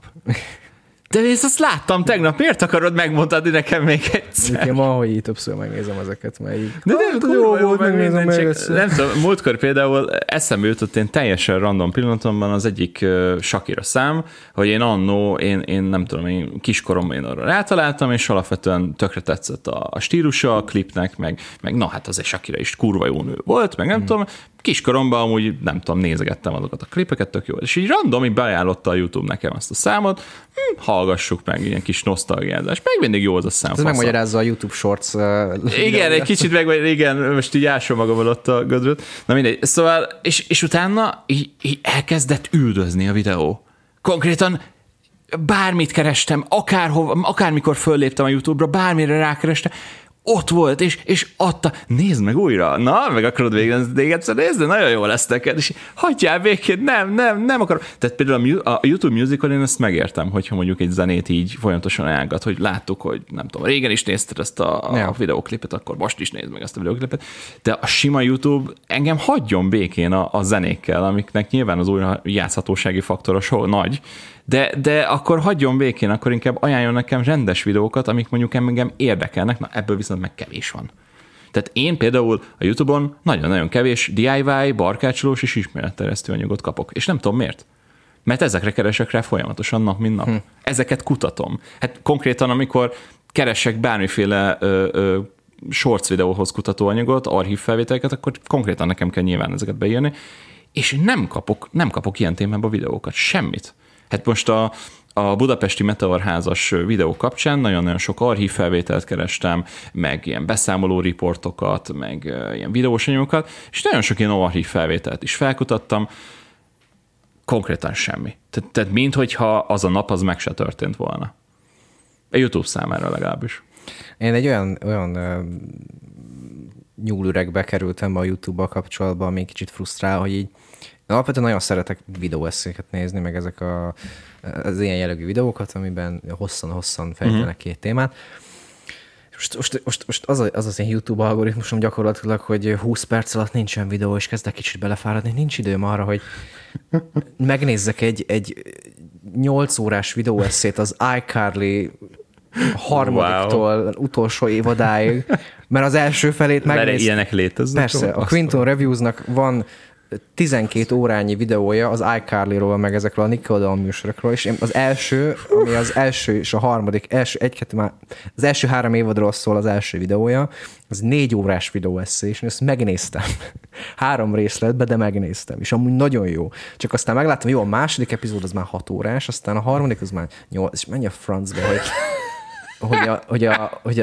De én azt láttam tegnap, miért akarod megmondani nekem még egyszer? Igen, ma, hogy így többször megnézem ezeket, mert így... De nem, jó volt, megnézem még egyszer. Nem tudom, múltkor például eszembe jutott én teljesen random pillanatomban az egyik Shakira szám, hogy én annó, én nem tudom, én kiskoromban én arra rátaláltam, és alapvetően tökre tetszett a stílusa a klipnek, meg na hát azért Shakira is kurva jó nő volt, meg nem tudom, kiskoromban amúgy, nem tudom, nézegettem azokat a klipeket, tök jó. És így random, így beajánlotta a YouTube nekem azt a számot, hallgassuk meg, ilyen kis nosztalgiázás. Meg mindig jó az a szám. Ez megmagyarázza a YouTube Shorts. Igen, egy kicsit igen, most így ásom magammal ott a gödröt. Na mindegy. Szóval, és utána így elkezdett üldözni a videó. Konkrétan bármit kerestem, akármikor fölléptem a YouTube-ra, bármire rákerestem, ott volt, és adta, nézd meg újra, na, meg akarod végig egyszer nézni, nagyon jó lesz neked, és hagyjál békét, nem akarom. Tehát például a YouTube Musical én ezt megértem, hogyha mondjuk egy zenét így folyamatosan elgat, hogy láttuk, hogy nem tudom, régen is nézted ezt a videóklipet, akkor most is nézd meg ezt a videóklipet, de a sima YouTube engem hagyjon békén a zenékkel, amiknek nyilván az újra játszhatósági faktora nagy, de akkor hagyjon békén, akkor inkább ajánljon nekem rendes videókat, amik mondjuk engem érdekelnek, na ebből viszont meg kevés van. Tehát én például a YouTube-on nagyon-nagyon kevés DIY, barkácsolós és ismeretterjesztő anyagot kapok, és nem tudom miért. Mert ezekre keresek rá folyamatosan nap, mint nap. Ezeket kutatom. Hát konkrétan, amikor keresek bármiféle shorts videóhoz kutató anyagot, archív felvételeket, akkor konkrétan nekem kell nyilván ezeket beírni, és nem kapok ilyen témában videókat, semmit. Hát most a budapesti Meteorházas videó kapcsán nagyon-nagyon sok archív felvételt kerestem, meg ilyen beszámoló riportokat, meg ilyen videós anyagokat, és nagyon sok ilyen archív felvételt is felkutattam, konkrétan semmi. Tehát minthogyha az a nap az meg se történt volna. A YouTube számára legalábbis. Én egy olyan nyúlüregbe kerültem be a YouTube-bal kapcsolatban, ami kicsit frusztrál, hogy így én alapvetően nagyon szeretek videóesszéket nézni, meg ezek az ilyen jellegű videókat, amiben hosszan fejtenek két témát. És Most az én YouTube algoritmusom gyakorlatilag, hogy 20 perc alatt nincsen videó, és kezdek kicsit belefáradni. Nincs időm arra, hogy megnézzek egy 8 órás videóesszét az iCarly harmadiktól utolsó évadáig, mert az első felét megnéz... Ilyenek léteznek? Persze, a Quinton Reviewsnak van 12 órányi videója az iCarly-ról, meg ezekről a Nickelodeon műsorokról, és az első, ami az első és a harmadik, az első 3 évadról szól az első videója, az 4 órás videóesszé, és én ezt megnéztem. 3 részletbe, de megnéztem, és amúgy nagyon jó. Csak aztán megláttam, jó, a második epizód az már 6 órás, aztán a harmadik az már 8, és menj a francba, hogy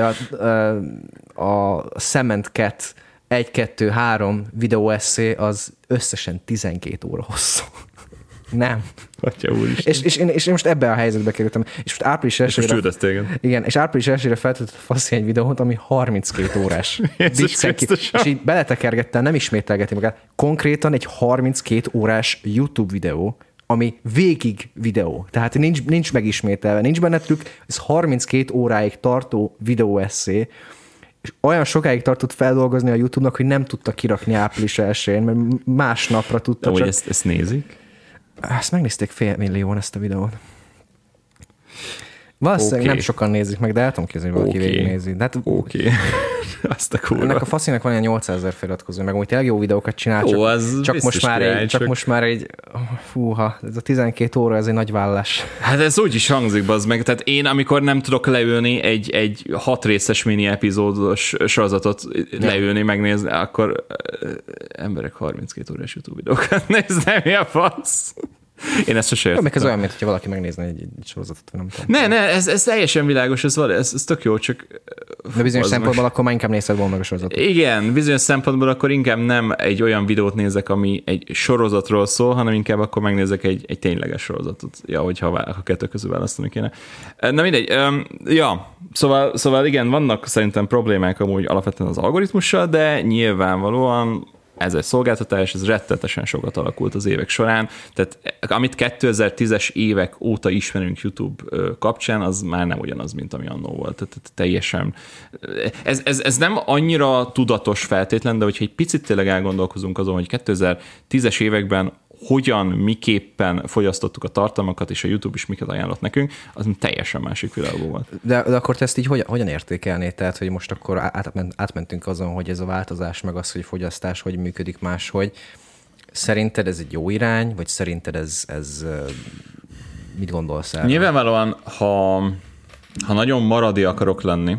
a Cement Cat 1-2-3 videóesszé az összesen 12 óra hosszú. Nem. Atya úristen. És én most ebben a helyzetbe kerültem. És most április 1-ére... Igen, és április 1-ére feltöltött Faszi egy videót, ami 32 órás. És így beletekergettem, nem ismételgeti magát. Konkrétan egy 32 órás YouTube videó, ami végig videó. Tehát nincs megismételve, nincs benne trükk, ez 32 óráig tartó videóesszé, és olyan sokáig tartott feldolgozni a YouTube-nak, hogy nem tudta kirakni április 1-én, mert másnapra tudta csak... Ezt nézik? Ezt megnézték 500 000 ezt a videót. Valószínűleg nem sokan nézik meg, de el tudom képzelni, hogy valaki végignézi. Hát, azt a kurva. Ennek a Faszinak van ilyen 800 000 feliratkozó, meg úgy tényleg jó videókat csinál, csak most már egy fúha, ez a 12 óra, ez egy nagy vállás. Hát ez úgy is hangzik, bazd meg. Tehát én, amikor nem tudok leülni egy 6 részes mini epizódos sorozatot leülni, megnézni, akkor emberek 32 órás YouTube videókat néznek, mi a fasz? Én ezt sose értem. Még ez olyan, mint hogyha valaki megnézne egy sorozatot, nem tudom. Ne, ez teljesen világos, ez tök jó, csak... De bizonyos szempontból akkor már inkább nézed volna meg a sorozatot. Igen, bizonyos szempontból akkor inkább nem egy olyan videót nézek, ami egy sorozatról szól, hanem inkább akkor megnézek egy tényleges sorozatot. Ja, hogyha a kettő közül választani kéne. Na mindegy. Szóval igen, vannak szerintem problémák amúgy alapvetően az algoritmussal, de nyilvánvalóan ez egy szolgáltatás, ez rettetesen sokat alakult az évek során, tehát amit 2010-es évek óta ismerünk YouTube kapcsán, az már nem ugyanaz, mint ami annó volt. Tehát teljesen... Ez nem annyira tudatos feltétlen, de hogyha egy picit tényleg elgondolkozunk azon, hogy 2010-es években hogyan, miképpen fogyasztottuk a tartalmakat, és a YouTube is miket ajánlott nekünk, az teljesen másik világban volt. De akkor te ezt így hogyan értékelnéd? Tehát, hogy most akkor átmentünk azon, hogy ez a változás, meg az, hogy fogyasztás, hogy működik máshogy. Szerinted ez egy jó irány, vagy szerinted ez mit gondolsz el? Nyilvánvalóan, ha nagyon maradi akarok lenni,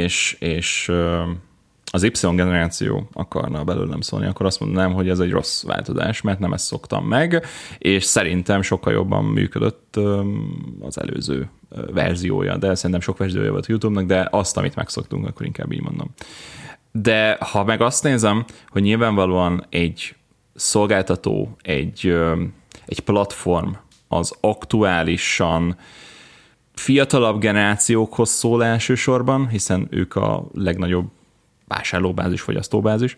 és az Y-generáció akarna belőlem szólni, akkor azt mondanám, hogy ez egy rossz változás, mert nem ezt szoktam meg, és szerintem sokkal jobban működött az előző verziója, de szerintem sok verziója volt a YouTube-nak, de azt, amit megszoktunk, akkor inkább így mondom. De ha meg azt nézem, hogy nyilvánvalóan egy szolgáltató, egy platform az aktuálisan fiatalabb generációkhoz szól elsősorban, hiszen ők a legnagyobb vásárlóbázis, fogyasztóbázis,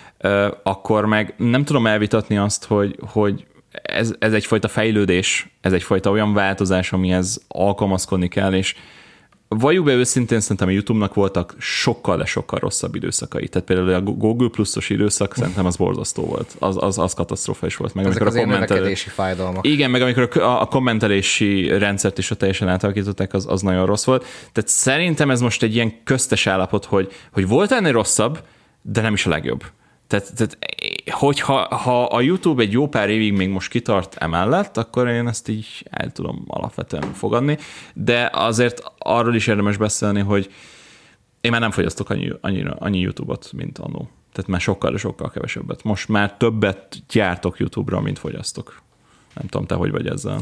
akkor meg nem tudom elvitatni azt, hogy ez egyfajta fejlődés, ez egyfajta olyan változás, amihez alkalmazkodni kell, és valljuk be őszintén, szerintem a YouTube-nak voltak sokkal, de sokkal rosszabb időszakai. Tehát például a Google Plus-os időszak szerintem az borzasztó volt. Az katasztrofális volt. Meg ezek az ilyen növekedési fájdalmak. Igen, meg amikor a kommentelési rendszert is teljesen átalakították, az nagyon rossz volt. Tehát szerintem ez most egy ilyen köztes állapot, hogy volt ennél rosszabb, de nem is a legjobb. Tehát hogyha a YouTube egy jó pár évig még most kitart emellett, akkor én ezt így el tudom alapvetően fogadni, de azért arról is érdemes beszélni, hogy én már nem fogyasztok annyi YouTube-ot, mint annó. Tehát már sokkal kevesebbet. Most már többet gyártok YouTube-ra, mint fogyasztok. Nem tudom, te hogy vagy ezzel?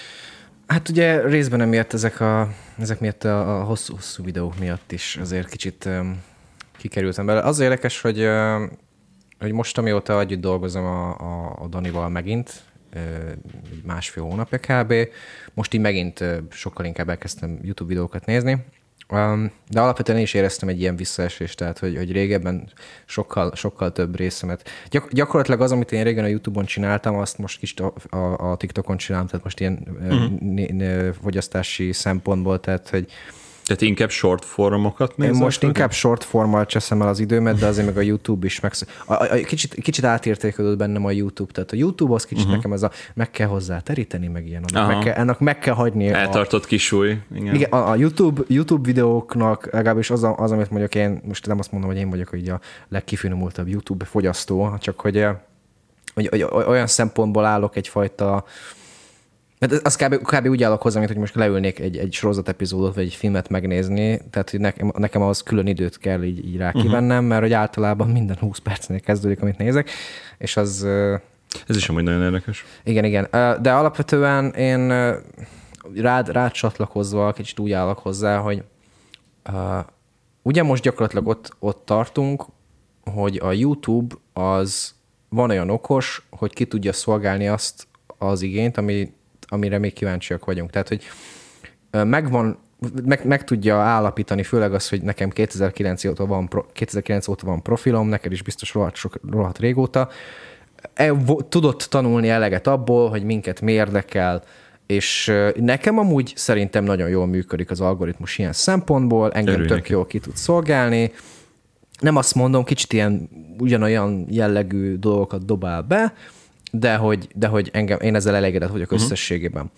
Hát ugye részben emiatt ezek miatt a hosszú videók miatt is azért kicsit kikerültem bele. Az érdekes, hogy most, amióta együtt dolgozom a Danival megint, 1,5 hónapja kb. Most így megint sokkal inkább elkezdtem YouTube videókat nézni, de alapvetően én is éreztem egy ilyen visszaesést, tehát hogy régebben sokkal több részemet. Gyakorlatilag az, amit én régen a YouTube-on csináltam, azt most kicsit a TikTokon csinálom, tehát most ilyen fogyasztási szempontból, tehát hogy Tehát inkább short formokat nézek? Én most inkább short formmal cseszem el az időmet, de azért meg a YouTube is kicsit átértékelődött bennem a YouTube. Tehát a YouTube az kicsit nekem ez meg kell hozzá teríteni, meg ilyen. Ennek meg kell hagyni. Eltartott kisúly. Igen, a YouTube videóknak legalábbis az, amit mondjuk én, most nem azt mondom, hogy én vagyok így a legkifinomultabb YouTube fogyasztó, csak hogy olyan szempontból állok egyfajta. Mert az kb. Úgy állok hozzá, mint hogy most leülnék egy sorozat epizódot, vagy egy filmet megnézni, tehát hogy nekem ahhoz külön időt kell így rá kivennem, mert hogy általában minden 20 percnél kezdődik, amit nézek, és az... Ez is amúgy nagyon érdekes. Igen. De alapvetően én rád csatlakozva kicsit úgy állok hozzá, hogy ugye most gyakorlatilag ott tartunk, hogy a YouTube az van olyan okos, hogy ki tudja szolgálni azt az igényt, amire még kíváncsiak vagyunk. Tehát, hogy meg tudja állapítani, főleg az, hogy nekem 2009 óta van profilom, neked is biztos rohadt régóta. Tudott tanulni eleget abból, hogy minket mi érdekel, és nekem amúgy szerintem nagyon jól működik az algoritmus ilyen szempontból, engem tök jól ki tud szolgálni. Nem azt mondom, kicsit ilyen ugyanolyan jellegű dolgokat dobál be, de hogy én ezzel elégedett vagyok összességében.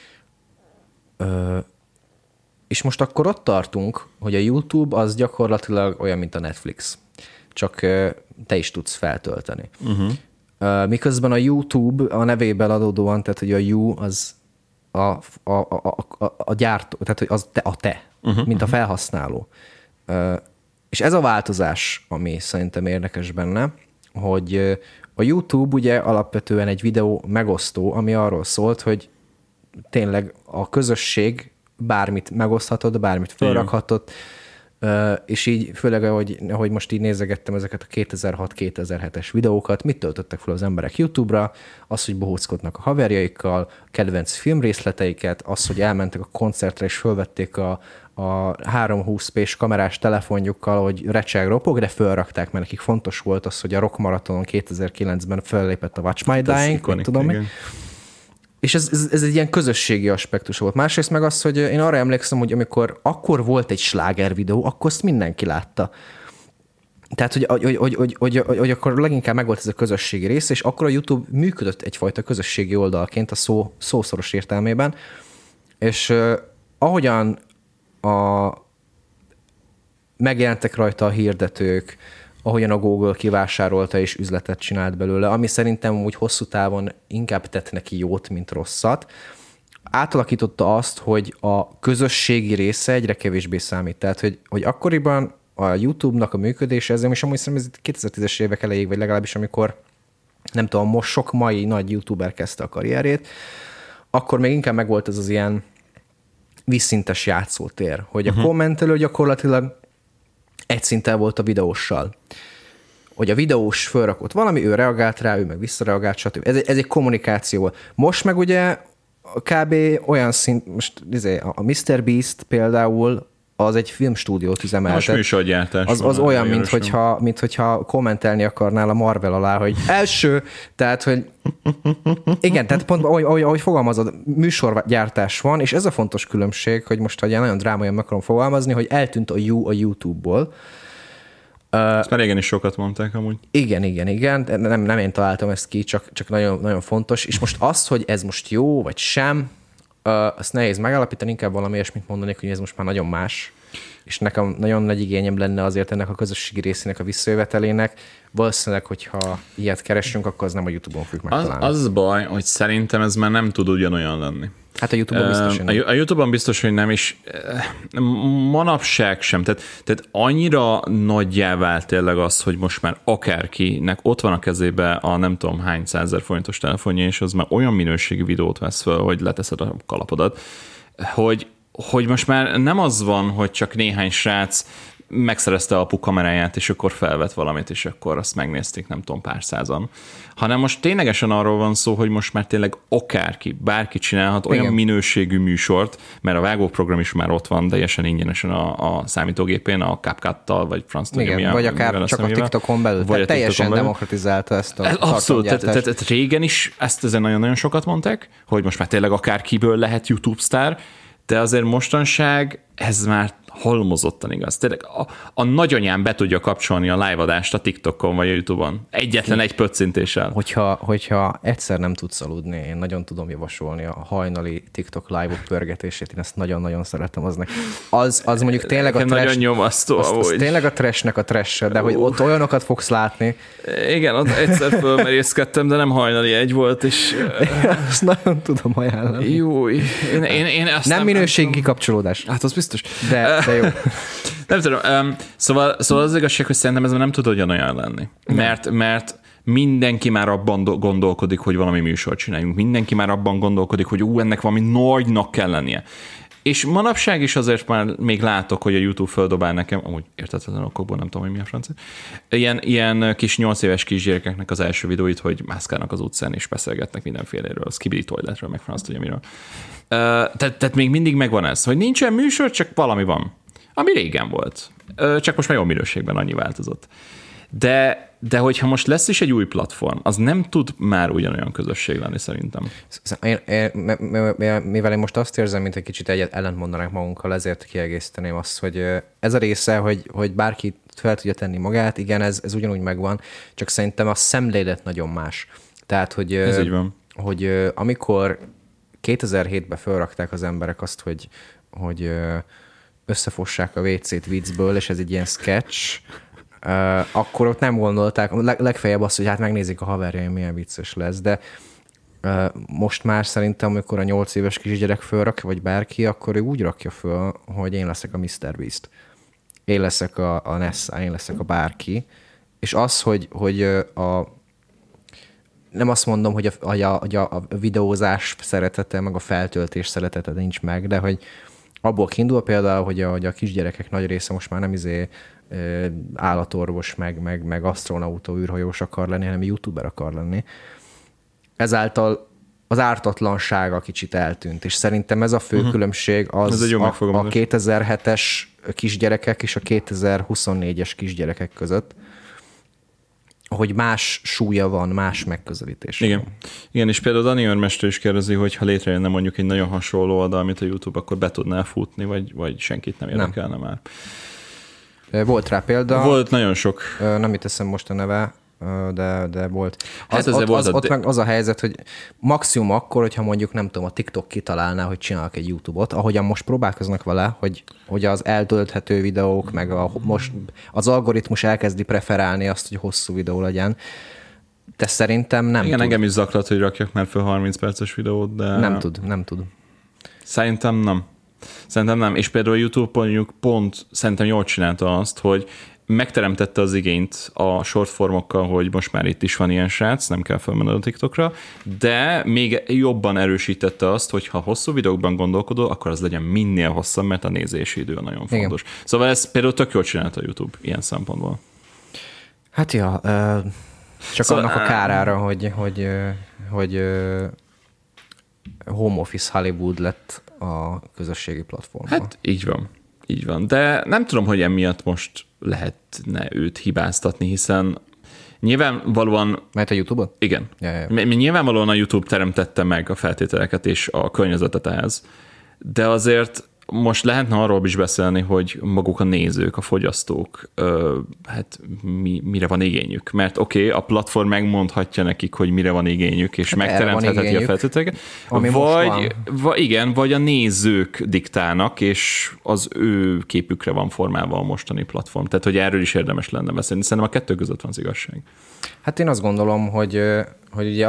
És most akkor ott tartunk, hogy a YouTube az gyakorlatilag olyan, mint a Netflix. Csak te is tudsz feltölteni. Miközben a YouTube a nevéből adódóan, tehát hogy a you az a gyártó, tehát hogy az a te, mint a felhasználó. És ez a változás, ami szerintem érdekes benne, hogy a YouTube ugye alapvetően egy videó megosztó, ami arról szólt, hogy tényleg a közösség bármit megoszthatott, bármit felrakhatott, és így főleg, ahogy most így nézegettem ezeket a 2006-2007-es videókat, mit töltöttek fel az emberek YouTube-ra, az, hogy bohóckodnak a haverjaikkal, kedvenc filmrészleteiket, az, hogy elmentek a koncertre és fölvették a 320p-s kamerás telefonjukkal, hogy recseg, ropog, de fölrakták, mert nekik fontos volt az, hogy a Rock Maratonon 2009-ben fellépett a Watch My Dying, tudom én. És ez egy ilyen közösségi aspektus volt. Másrészt meg az, hogy én arra emlékszem, hogy amikor akkor volt egy sláger videó, akkor azt mindenki látta. Tehát, hogy akkor leginkább megvolt ez a közösségi rész, és akkor a YouTube működött egyfajta közösségi oldalként a szószoros értelmében, és ahogyan megjelentek rajta a hirdetők, ahogyan a Google kivásárolta és üzletet csinált belőle, ami szerintem úgy hosszú távon inkább tett neki jót, mint rosszat, átalakította azt, hogy a közösségi része egyre kevésbé számít. Tehát, hogy akkoriban a YouTube-nak a működése, ezzel is amúgy szerintem ez 2010-es évek elejéig, vagy legalábbis amikor, nem tudom, most sok mai nagy YouTuber kezdte a karrierét, akkor még inkább megvolt ez az ilyen vízszintes játszótér, hogy a kommentelő gyakorlatilag egy szinten volt a videóssal. Hogy a videós fölrakott valami, ő reagált rá, ő meg visszareagált, stb. Ez egy kommunikáció. Most meg ugye kb. Olyan szint, most a Mr. Beast például az egy filmstúdiót üzemeltet. Most műsorgyártás. Az olyan, mint hogyha kommentelni akarnál a Marvel alá, hogy első, tehát, hogy igen, tehát pont ahogy fogalmazod, műsorgyártás van, és ez a fontos különbség, hogy most, ha nagyon drámaian meg akarom fogalmazni, hogy eltűnt a a YouTube-ból. Ezt már régen is sokat mondták amúgy. Igen. Nem én találtam ezt ki, csak nagyon, nagyon fontos. És most az, hogy ez most jó, vagy sem, azt nehéz megállapítani, inkább valami ilyesmit mondanék, hogy ez most már nagyon más. És nekem nagyon nagy igényem lenne azért ennek a közösségi részének a visszajövetelének. Valószínűleg, hogyha ilyet keresünk, akkor az nem a YouTube-on fogjuk megtalálni. Az baj, hogy szerintem ez már nem tud ugyanolyan lenni. Hát a YouTube-on biztos, hogy nem. A YouTube-on biztos, hogy nem, és manapság sem. Tehát annyira nagyjá vált tényleg az, hogy most már akárkinek ott van a kezébe a nem tudom hány 100 000 forintos telefonja, és az már olyan minőségű videót vesz fel, hogy leteszed a kalapodat, hogy most már nem az van, hogy csak néhány srác megszerezte apu kameráját, és akkor felvett valamit, és akkor azt megnézték, nem tudom, pár százan. Hanem most ténylegesen arról van szó, hogy most már tényleg akárki, bárki csinálhat olyan minőségű műsort, mert a vágóprogram is már ott van teljesen ingyenesen a számítógépén, a CapCut-tal, vagy franc tudja milyen. Vagy akár csak a TikTokon belül. Tehát teljesen demokratizálta ezt a abszolút, tehát régen is ezt ezen nagyon-nagyon sokat mondták, hogy most már tényleg akárkiből lehet YouTube sztár, de azért mostanság ez már halmozottan igaz. Tényleg a nagyanyám be tudja kapcsolni a live-adást a TikTokon vagy a YouTube-on. Egyetlen egy pöccintéssel. Hogyha egyszer nem tudsz aludni, én nagyon tudom javasolni a hajnali TikTok live-ok pörgetését, én ezt nagyon-nagyon szeretem. Az mondjuk tényleg a trash, nagyon nyomasztó. Az tényleg a trashnek a trash, de hogy ott olyanokat fogsz látni. Igen, ott egyszer fölmerészkedtem, de nem hajnali egy volt, és... Ezt nagyon tudom ajánlani. Jó, én azt nem minőségi kikapcsolódás. Hát az biztos. De jó. Nem tudom. Szóval az igazság, hogy szerintem ez nem tud ugyanolyan lenni. Mert mindenki már abban gondolkodik, hogy valami műsort csináljunk. Mindenki már abban gondolkodik, hogy ennek valami nagynak kell lennie. És manapság is azért már még látok, hogy a YouTube földobál nekem, amúgy értetlen okokból, nem tudom, hogy mi a francia, ilyen kis 8 éves kisgyerekeknek az első videóit, hogy mászkálnak az utcán és beszélgetnek mindenféléről, skibidi toiletről, meg franc tudja miről. Tehát még mindig megvan ez, hogy nincsen műsor, csak valami van. Ami régen volt. Csak most már jó minőségben annyi változott. De hogyha most lesz is egy új platform, az nem tud már ugyanolyan közösség lenni szerintem. Mivel én most azt érzem, mint egy kicsit egyet ellentmondanánk magunkkal, ezért kiegészíteném azt, hogy ez a része, hogy bárki fel tudja tenni magát, igen, ez ugyanúgy megvan, csak szerintem a szemlélet nagyon más. Tehát, hogy, ez így van. Hogy amikor 2007-ben felrakták az emberek azt, hogy összefossák a WC-t viccből, és ez egy ilyen sketch, akkor ott nem gondolták, legfeljebb azt, hogy hát megnézik a haverjaim, milyen vicces lesz, de most már szerintem, amikor a 8 éves kisgyerek fölrakja, vagy bárki, akkor ő úgy rakja föl, hogy én leszek a Mr. Beast. Én leszek a Nessa, én leszek a bárki. És az, hogy nem azt mondom, hogy a videózás szeretete, meg a feltöltés szeretete nincs meg, de hogy abból kiindul például, hogy a kisgyerekek nagy része most már nem állatorvos, meg asztronautó, űrhajós akar lenni, hanem youtuber akar lenni. Ezáltal az ártatlansága kicsit eltűnt, és szerintem ez a fő különbség az a 2007-es kisgyerekek és a 2024-es kisgyerekek között, hogy más súlya van, más megközelítés. Igen, és például Dani Örmester is kérdezi, hogy ha létrejönne mondjuk egy nagyon hasonló oldal, mint a YouTube, akkor be tudnál futni, vagy senkit nem érdekelne már. Volt rá példa. Volt nagyon sok. Nem itt teszem most a neve, de volt. Ott meg az a helyzet, hogy maximum akkor, hogyha mondjuk nem tudom, a TikTok kitalálná, hogy csinálnak egy YouTube-ot, ahogyan most próbálkoznak vele, hogy az eltölthető videók, meg most az algoritmus elkezdi preferálni azt, hogy hosszú videó legyen. De szerintem nem tud. Engem is zaklat, hogy rakjak már fel 30 perces videót, de... Nem tud. Szerintem nem. És például a YouTube mondjuk pont szerintem jól csinálta azt, hogy megteremtette az igényt a shortformokkal, hogy most már itt is van ilyen srác, nem kell felmenned a TikTokra, de még jobban erősítette azt, hogy ha hosszú videókban gondolkodol, akkor az legyen minél hosszabb, mert a nézési idő nagyon fontos. Igen. Szóval ez például tök jól csinálta a YouTube ilyen szempontból. Hát ja, csak szóval, annak a kárára, hogy home office Hollywood lett a közösségi platform. Hát így van. De nem tudom, hogy emiatt most lehetne őt hibáztatni, hiszen nyilvánvalóan... Mert a YouTube-on? Igen. Ja. Nyilvánvalóan a YouTube teremtette meg a feltételeket és a környezetet ehhez. De azért most lehetne arról is beszélni, hogy maguk a nézők, a fogyasztók, hát mire van igényük. Mert oké, a platform megmondhatja nekik, hogy mire van igényük, és hát megteremthetheti a feltételeket. Vagy a nézők diktálnak, és az ő képükre van formálva a mostani platform. Tehát, hogy erről is érdemes lenne beszélni. Szerintem a kettő között van az igazság. Hát én azt gondolom, hogy ugye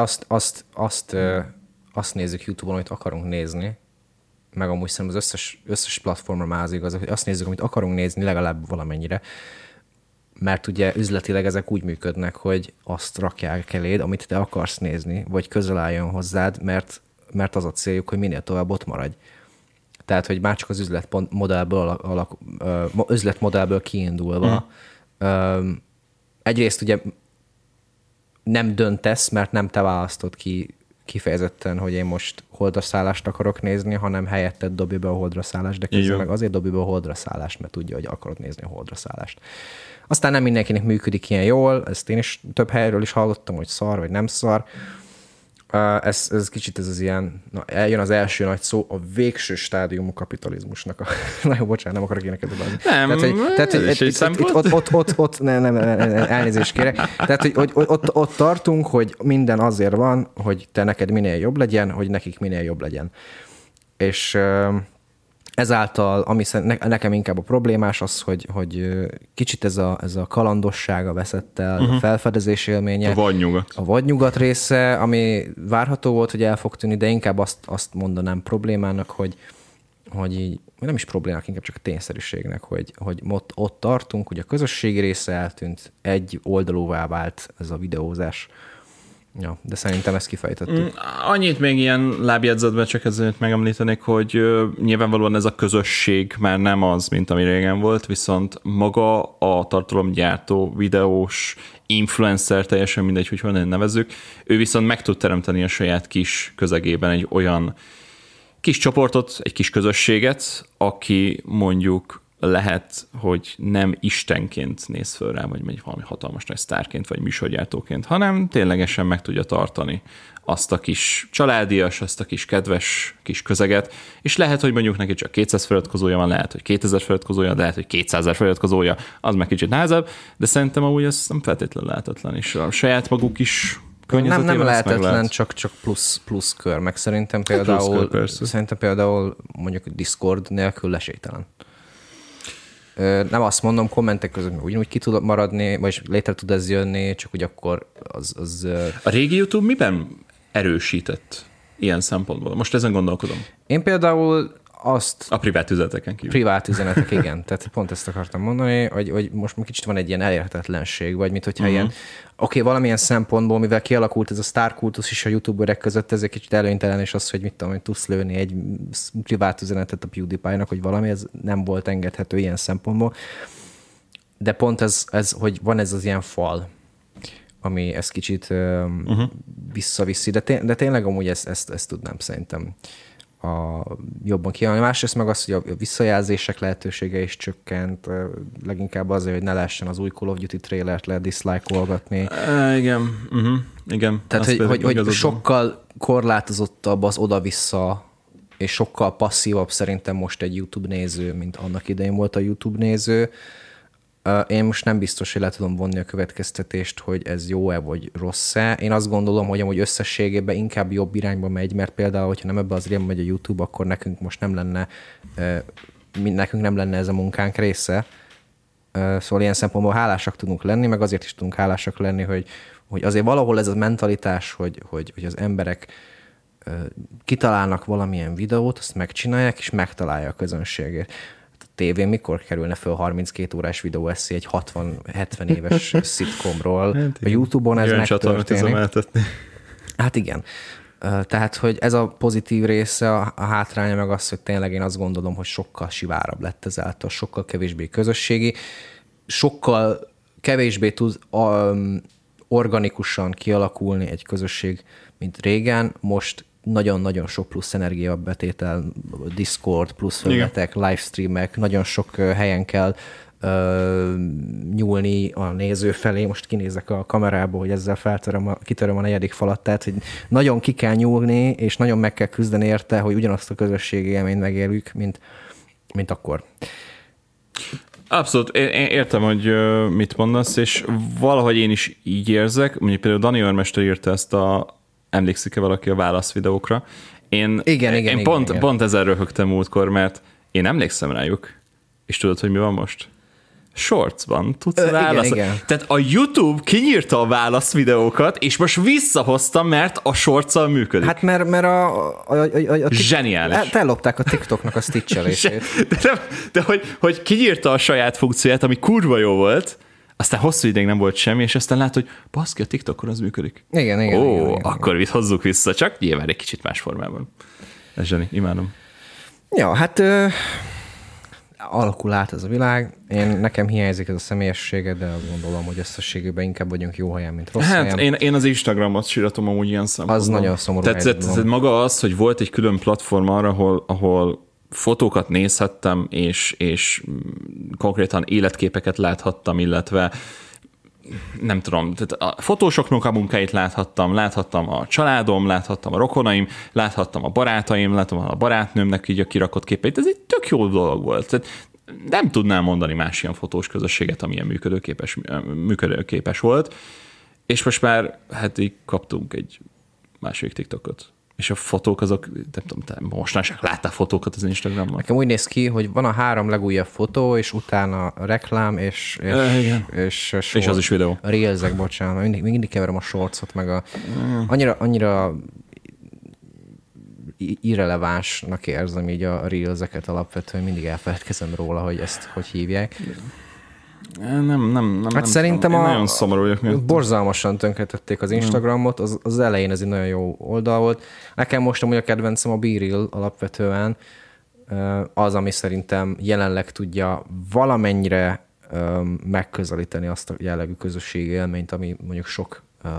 azt nézzük YouTube-on, amit akarunk nézni, meg amúgy szerintem az összes platformra már az igaz, hogy azt nézzük, amit akarunk nézni legalább valamennyire, mert ugye üzletileg ezek úgy működnek, hogy azt rakják eléd, amit te akarsz nézni, vagy közel álljon hozzád, mert az a céljuk, hogy minél tovább ott maradj. Tehát, hogy már csak az üzletmodellből kiindulva. Egyrészt ugye nem döntesz, mert nem te választod ki kifejezetten, hogy én most holdraszállást akarok nézni, hanem helyetted dobja be a holdraszállást, de közben meg azért dobja be a holdraszállást, mert tudja, hogy akarod nézni a holdraszállást. Aztán nem mindenkinek működik ilyen jól, ezt én is több helyről is hallottam, hogy szar vagy nem szar. Ez kicsit ez az ilyen, eljön az első nagy szó, a végső stádiumú kapitalizmusnak. Na jó, bocsánat, nem akarok éneket dobálni. Nem, elnézést kérek. Tehát, hogy ott tartunk, hogy minden azért van, hogy te neked minél jobb legyen, hogy nekik minél jobb legyen. És ezáltal, ami nekem inkább a problémás az, hogy kicsit ez a kalandossága veszett el, a felfedezés élménye. A vadnyugat része, ami várható volt, hogy el fog tűnni, de inkább azt mondanám problémának, hogy így, nem is problémák, inkább csak a tényszerűségnek, hogy ott tartunk, hogy a közösségi része eltűnt, egy oldalúvá vált ez a videózás. Ja, de szerintem ezt kifejtettük. Annyit még ilyen lábjegyzetben csak ezért megemlítenék, hogy nyilvánvalóan ez a közösség már nem az, mint ami régen volt, viszont maga a tartalomgyártó, videós, influencer, teljesen mindegy, hogy honnan nevezzük, ő viszont meg tud teremteni a saját kis közegében egy olyan kis csoportot, egy kis közösséget, aki mondjuk lehet, hogy nem istenként néz föl rá, vagy valami hatalmas nagy sztárként, vagy műsorgyártóként, hanem ténylegesen meg tudja tartani azt a kis családias, azt a kis kedves kis közeget, és lehet, hogy mondjuk neki csak 200 feliratkozója van, lehet, hogy 2000 feliratkozója, de lehet, hogy 200 000 feliratkozója, az meg kicsit nehezebb, de szerintem amúgy ez nem feltétlenül lehetetlen, és a saját maguk is nem lehetetlen, csak plusz kör, meg szerintem például mondjuk Discord nélkül lesételen. Nem azt mondom, kommentek között úgy ki tud maradni, vagy létre tud ez jönni, csak úgy akkor az... A régi YouTube miben erősített ilyen szempontból? Most ezen gondolkodom. Én például azt... A privát üzeneteken kívül. Privát üzenetek, igen. Tehát pont ezt akartam mondani, hogy most kicsit van egy ilyen elérhetetlenség, vagy mint hogyha ilyen, valamilyen szempontból, mivel kialakult ez a sztárkultusz is a youtuberek között, ez egy kicsit előnytelen, és az, hogy mit tudom, hogy tudsz lőni egy privát üzenetet a PewDiePie-nak, hogy valami, ez nem volt engedhető ilyen szempontból. De pont ez hogy van ez az ilyen fal, ami ezt kicsit visszaviszi, de tényleg amúgy ezt tudnám szerintem jobban kiállni. Másrészt meg az, hogy a visszajelzések lehetősége is csökkent, leginkább azért, hogy ne lehessen az új Call of Duty trailert dislike-olgatni. Igen. Tehát, hogy sokkal korlátozottabb az oda-vissza, és sokkal passzívabb szerintem most egy YouTube néző, mint annak idején volt a YouTube néző. Én most nem biztos, hogy le tudom vonni a következtetést, hogy ez jó-e vagy rossz-e. Én azt gondolom, hogy amúgy összességében inkább jobb irányba megy, mert például, hogyha nem ebbe az irányba megy a YouTube, akkor nekünk most nem lenne ez a munkánk része. Szóval ilyen szempontból hálásak tudunk lenni, meg azért is tudunk hálásak lenni, hogy azért valahol ez a mentalitás, hogy az emberek kitalálnak valamilyen videót, azt megcsinálják, és megtalálja a közönségét. tévén mikor kerülne föl 32 órás videóesszé egy 60-70 éves szitkomról? Hát a YouTube-on ez megtörténik. Hát igen. Tehát, hogy ez a pozitív része, a hátránya meg az, hogy tényleg én azt gondolom, hogy sokkal sivárabb lett ezáltal, sokkal kevésbé közösségi, sokkal kevésbé tud organikusan kialakulni egy közösség, mint régen. Most nagyon-nagyon sok plusz energiabetétel, Discord, plusz felületek, livestreamek, nagyon sok helyen kell nyúlni a néző felé. Most kinézek a kamerába, hogy ezzel kitöröm a negyedik falat, tehát hogy nagyon ki kell nyúlni, és nagyon meg kell küzdeni érte, hogy ugyanazt a közösségi élményt megéljük, mint akkor. Abszolút, én értem, hogy mit mondasz, és valahogy én is így érzek. Mondjuk például Dani Örmester írta ezt emlékszik-e valaki a válaszvideókra? Én pont ezzel röhögtem múltkor, mert én emlékszem rájuk, és tudod, hogy mi van most? Shortsban tudsz válaszolni. Tehát a YouTube kinyírta a válaszvideókat, és most visszahoztam, mert a Shortszal működik. Hát mert a zseniális. Ellopták a TikToknak a stitchelését. De hogy kinyírta a saját funkcióját, ami kurva jó volt, aztán hosszú ideig nem volt semmi, és aztán lát, hogy baszki, a TikTokon az működik. Igen. Akkor hozzuk vissza, csak nyilván egy kicsit más formában. Ez zseni, imádom. Ja, hát alakul át ez a világ. Nekem hiányzik ez a személyessége, de azt gondolom, hogy összességében inkább vagyunk jó helyen, mint rossz helyen. Én az Instagramot síratom amúgy ilyen szempontból. Az nagyon szomorú. Tehát maga az, hogy volt egy külön platform arra, ahol fotókat nézhettem, és konkrétan életképeket láthattam, illetve nem tudom, tehát a fotósoknak a munkáit láthattam a családom, láthattam a rokonaim, láthattam a barátaim, láthattam a barátnőmnek így a kirakott képeit. Ez egy tök jó dolog volt. Tehát nem tudnám mondani más ilyen fotós közösséget, ami ilyen működőképes volt. És most már hát így kaptunk egy másik TikTokot. És a fotók azok, nem tudom, te mostanság láttál fotókat az Instagramon? Nekem úgy néz ki, hogy van a 3 legújabb fotó, és utána a reklám, és az is videó. A reelsek, bocsánat, mindig keverem a shortsot, meg annyira irrelevánsnak érzem így a reelseket alapvetően, mindig elfeledkezem róla, hogy ezt hogy hívják. Nem. Hát szerintem nagyon szomorú vagyok. Borzalmasan tönkretették az Instagramot, az elején ez egy nagyon jó oldal volt. Nekem most amúgy a kedvencem a BeReal alapvetően, az, ami szerintem jelenleg tudja valamennyire megközelíteni azt a jellegű közösségi élményt, ami mondjuk sok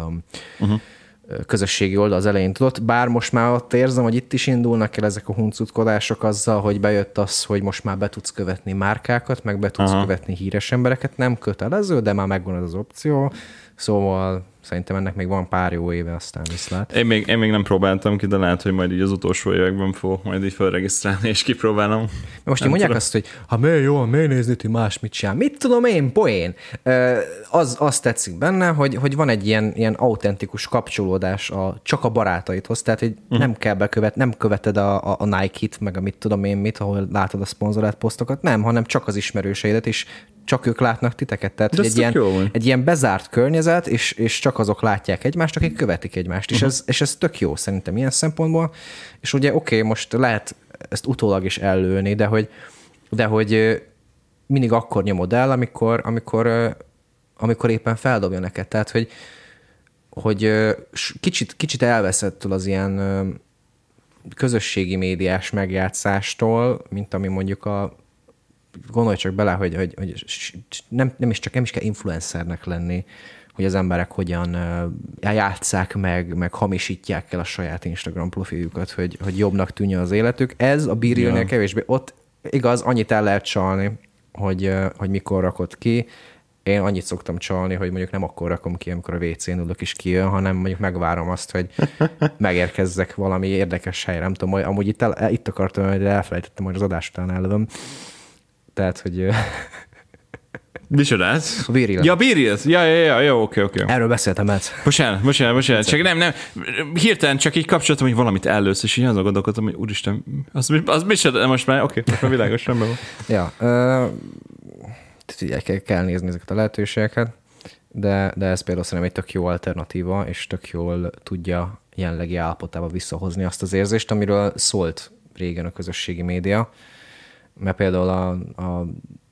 közösségi oldal az elején tudott, bár most már ott érzem, hogy itt is indulnak el ezek a huncutkodások azzal, hogy bejött az, hogy most már be tudsz követni márkákat, meg be tudsz követni híres embereket, nem kötelező, de már megvan ez az opció, szóval szerintem ennek még van pár jó éve, aztán viszlát. Én még nem próbáltam ki, de lehet, hogy majd így az utolsó években fogok majd így felregisztrálni, és kipróbálom. Most így mondják azt, hogy ha miért jó, miért nézni, ti más mit csinál? Mit tudom én, poén? Az tetszik benne, hogy van egy ilyen autentikus kapcsolódás csak a barátaidhoz, tehát hogy nem követed a Nike-t, meg a mit tudom én mit, ahol látod a szponzorált posztokat, nem, hanem csak az ismerőseidet, és csak ők látnak titeket. Tehát egy ilyen bezárt környezet, és csak azok látják egymást, akik követik egymást. És ez tök jó szerintem ilyen szempontból. És ugye oké, most lehet ezt utólag is ellőni, de hogy mindig akkor nyomod el, amikor éppen feldobja neked. Tehát, hogy kicsit elveszettől az ilyen közösségi médiás megjátszástól, mint ami mondjuk gondolj csak bele, hogy nem is kell influencernek lenni, hogy az emberek hogyan játsszák meg hamisítják el a saját Instagram profiljukat, hogy jobbnak tűnjön az életük. Ez a BeRealnél kevésbé. Ott igaz, annyit el lehet csalni, hogy mikor rakod ki. Én annyit szoktam csalni, hogy mondjuk nem akkor rakom ki, amikor a WC-n ülök is kijön, hanem mondjuk megvárom azt, hogy megérkezzek valami érdekes helyre. Nem tudom, amúgy itt akartam, de elfelejtettem, hogy az adás után előbb. Tehát, hogy... Micsodát? A BeReal. Ja, BeReal. Ja, oké. Erről beszéltem, hát. Bocsánat. Csak nem. Hirtelen csak így kapcsolatom, hogy valamit elősz, és így azon gondolkodtam, hogy úristen, az micsoda, most már most már világos, rendben van. Ja, kell nézni ezeket a lehetőségeket, de ez például szerintem egy tök jó alternatíva, és tök jól tudja jelenlegi állapotába visszahozni azt az érzést, amiről szólt régen a közösségi média, mert például a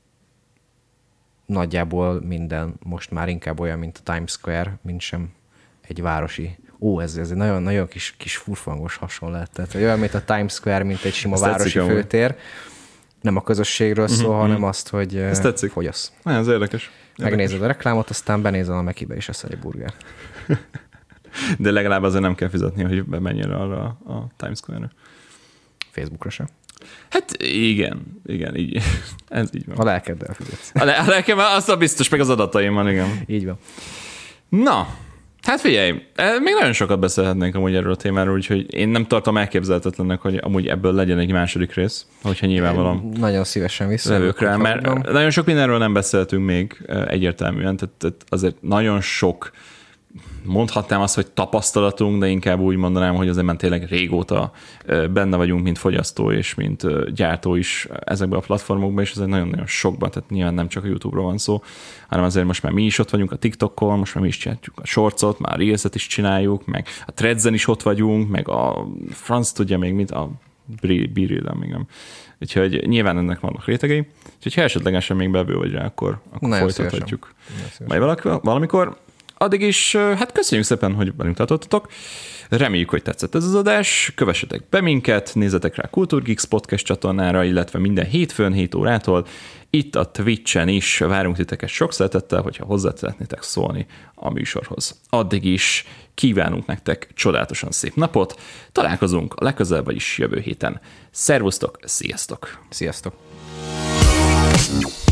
nagyjából minden most már inkább olyan, mint a Times Square, mint sem egy városi. Ez egy nagyon kis furfangos hasonlat. Tehát olyan, mint a Times Square, mint egy sima városi főtér. Nem a közösségről szól, hanem azt, hogy fogyasz. Ez érdekes. Megnézed a reklámot, aztán benézel a Mekibe és eszel egy burger. De legalább azért nem kell fizetni, hogy bemenjen arra a Times Square-re. Facebookra sem. Hát igen, így. Ez így van. A lelkeddel fizetsz. A lelkem, az a biztos, meg az adataimmal, igen. Így van. Na, hát figyelj, még nagyon sokat beszélhetnénk amúgy erről a témáról, úgyhogy én nem tartom elképzelhetetlennek, hogy amúgy ebből legyen egy második rész, hogyha nyilvánvalóan nagyon szívesen visszajövök rá, mert nagyon sok mindenről nem beszéltünk még egyértelműen, tehát azért nagyon sok, mondhatnám azt, hogy tapasztalatunk, de inkább úgy mondanám, hogy azért már tényleg régóta benne vagyunk, mint fogyasztó és mint gyártó is ezekben a platformokban, és azért nagyon-nagyon sokban, tehát nyilván nem csak a YouTube-ról van szó, hanem azért most már mi is ott vagyunk a TikTokon, most már mi is csináljuk a Shortsot, már a Reels-et is csináljuk, meg a Threads-en is ott vagyunk, meg a franc tudja még mit, a BeReal-en még nem. Úgyhogy nyilván ennek vannak rétegei, úgyhogy ha esetlegesen még bevő vagy rá, akkor folytathatjuk. Majd valamikor. Addig is, hát köszönjük szépen, hogy velünk tartottatok. Reméljük, hogy tetszett ez az adás. Kövessetek be minket, nézzetek rá Kultúrgeeks podcast csatornára, illetve minden hétfőn 7 órától. Itt a Twitch-en is várunk titeket sok szeretettel, hogyha hozzá szeretnétek szólni a műsorhoz. Addig is kívánunk nektek csodálatosan szép napot. Találkozunk a legközelebb, vagyis jövő héten. Szervusztok, sziasztok! Sziasztok!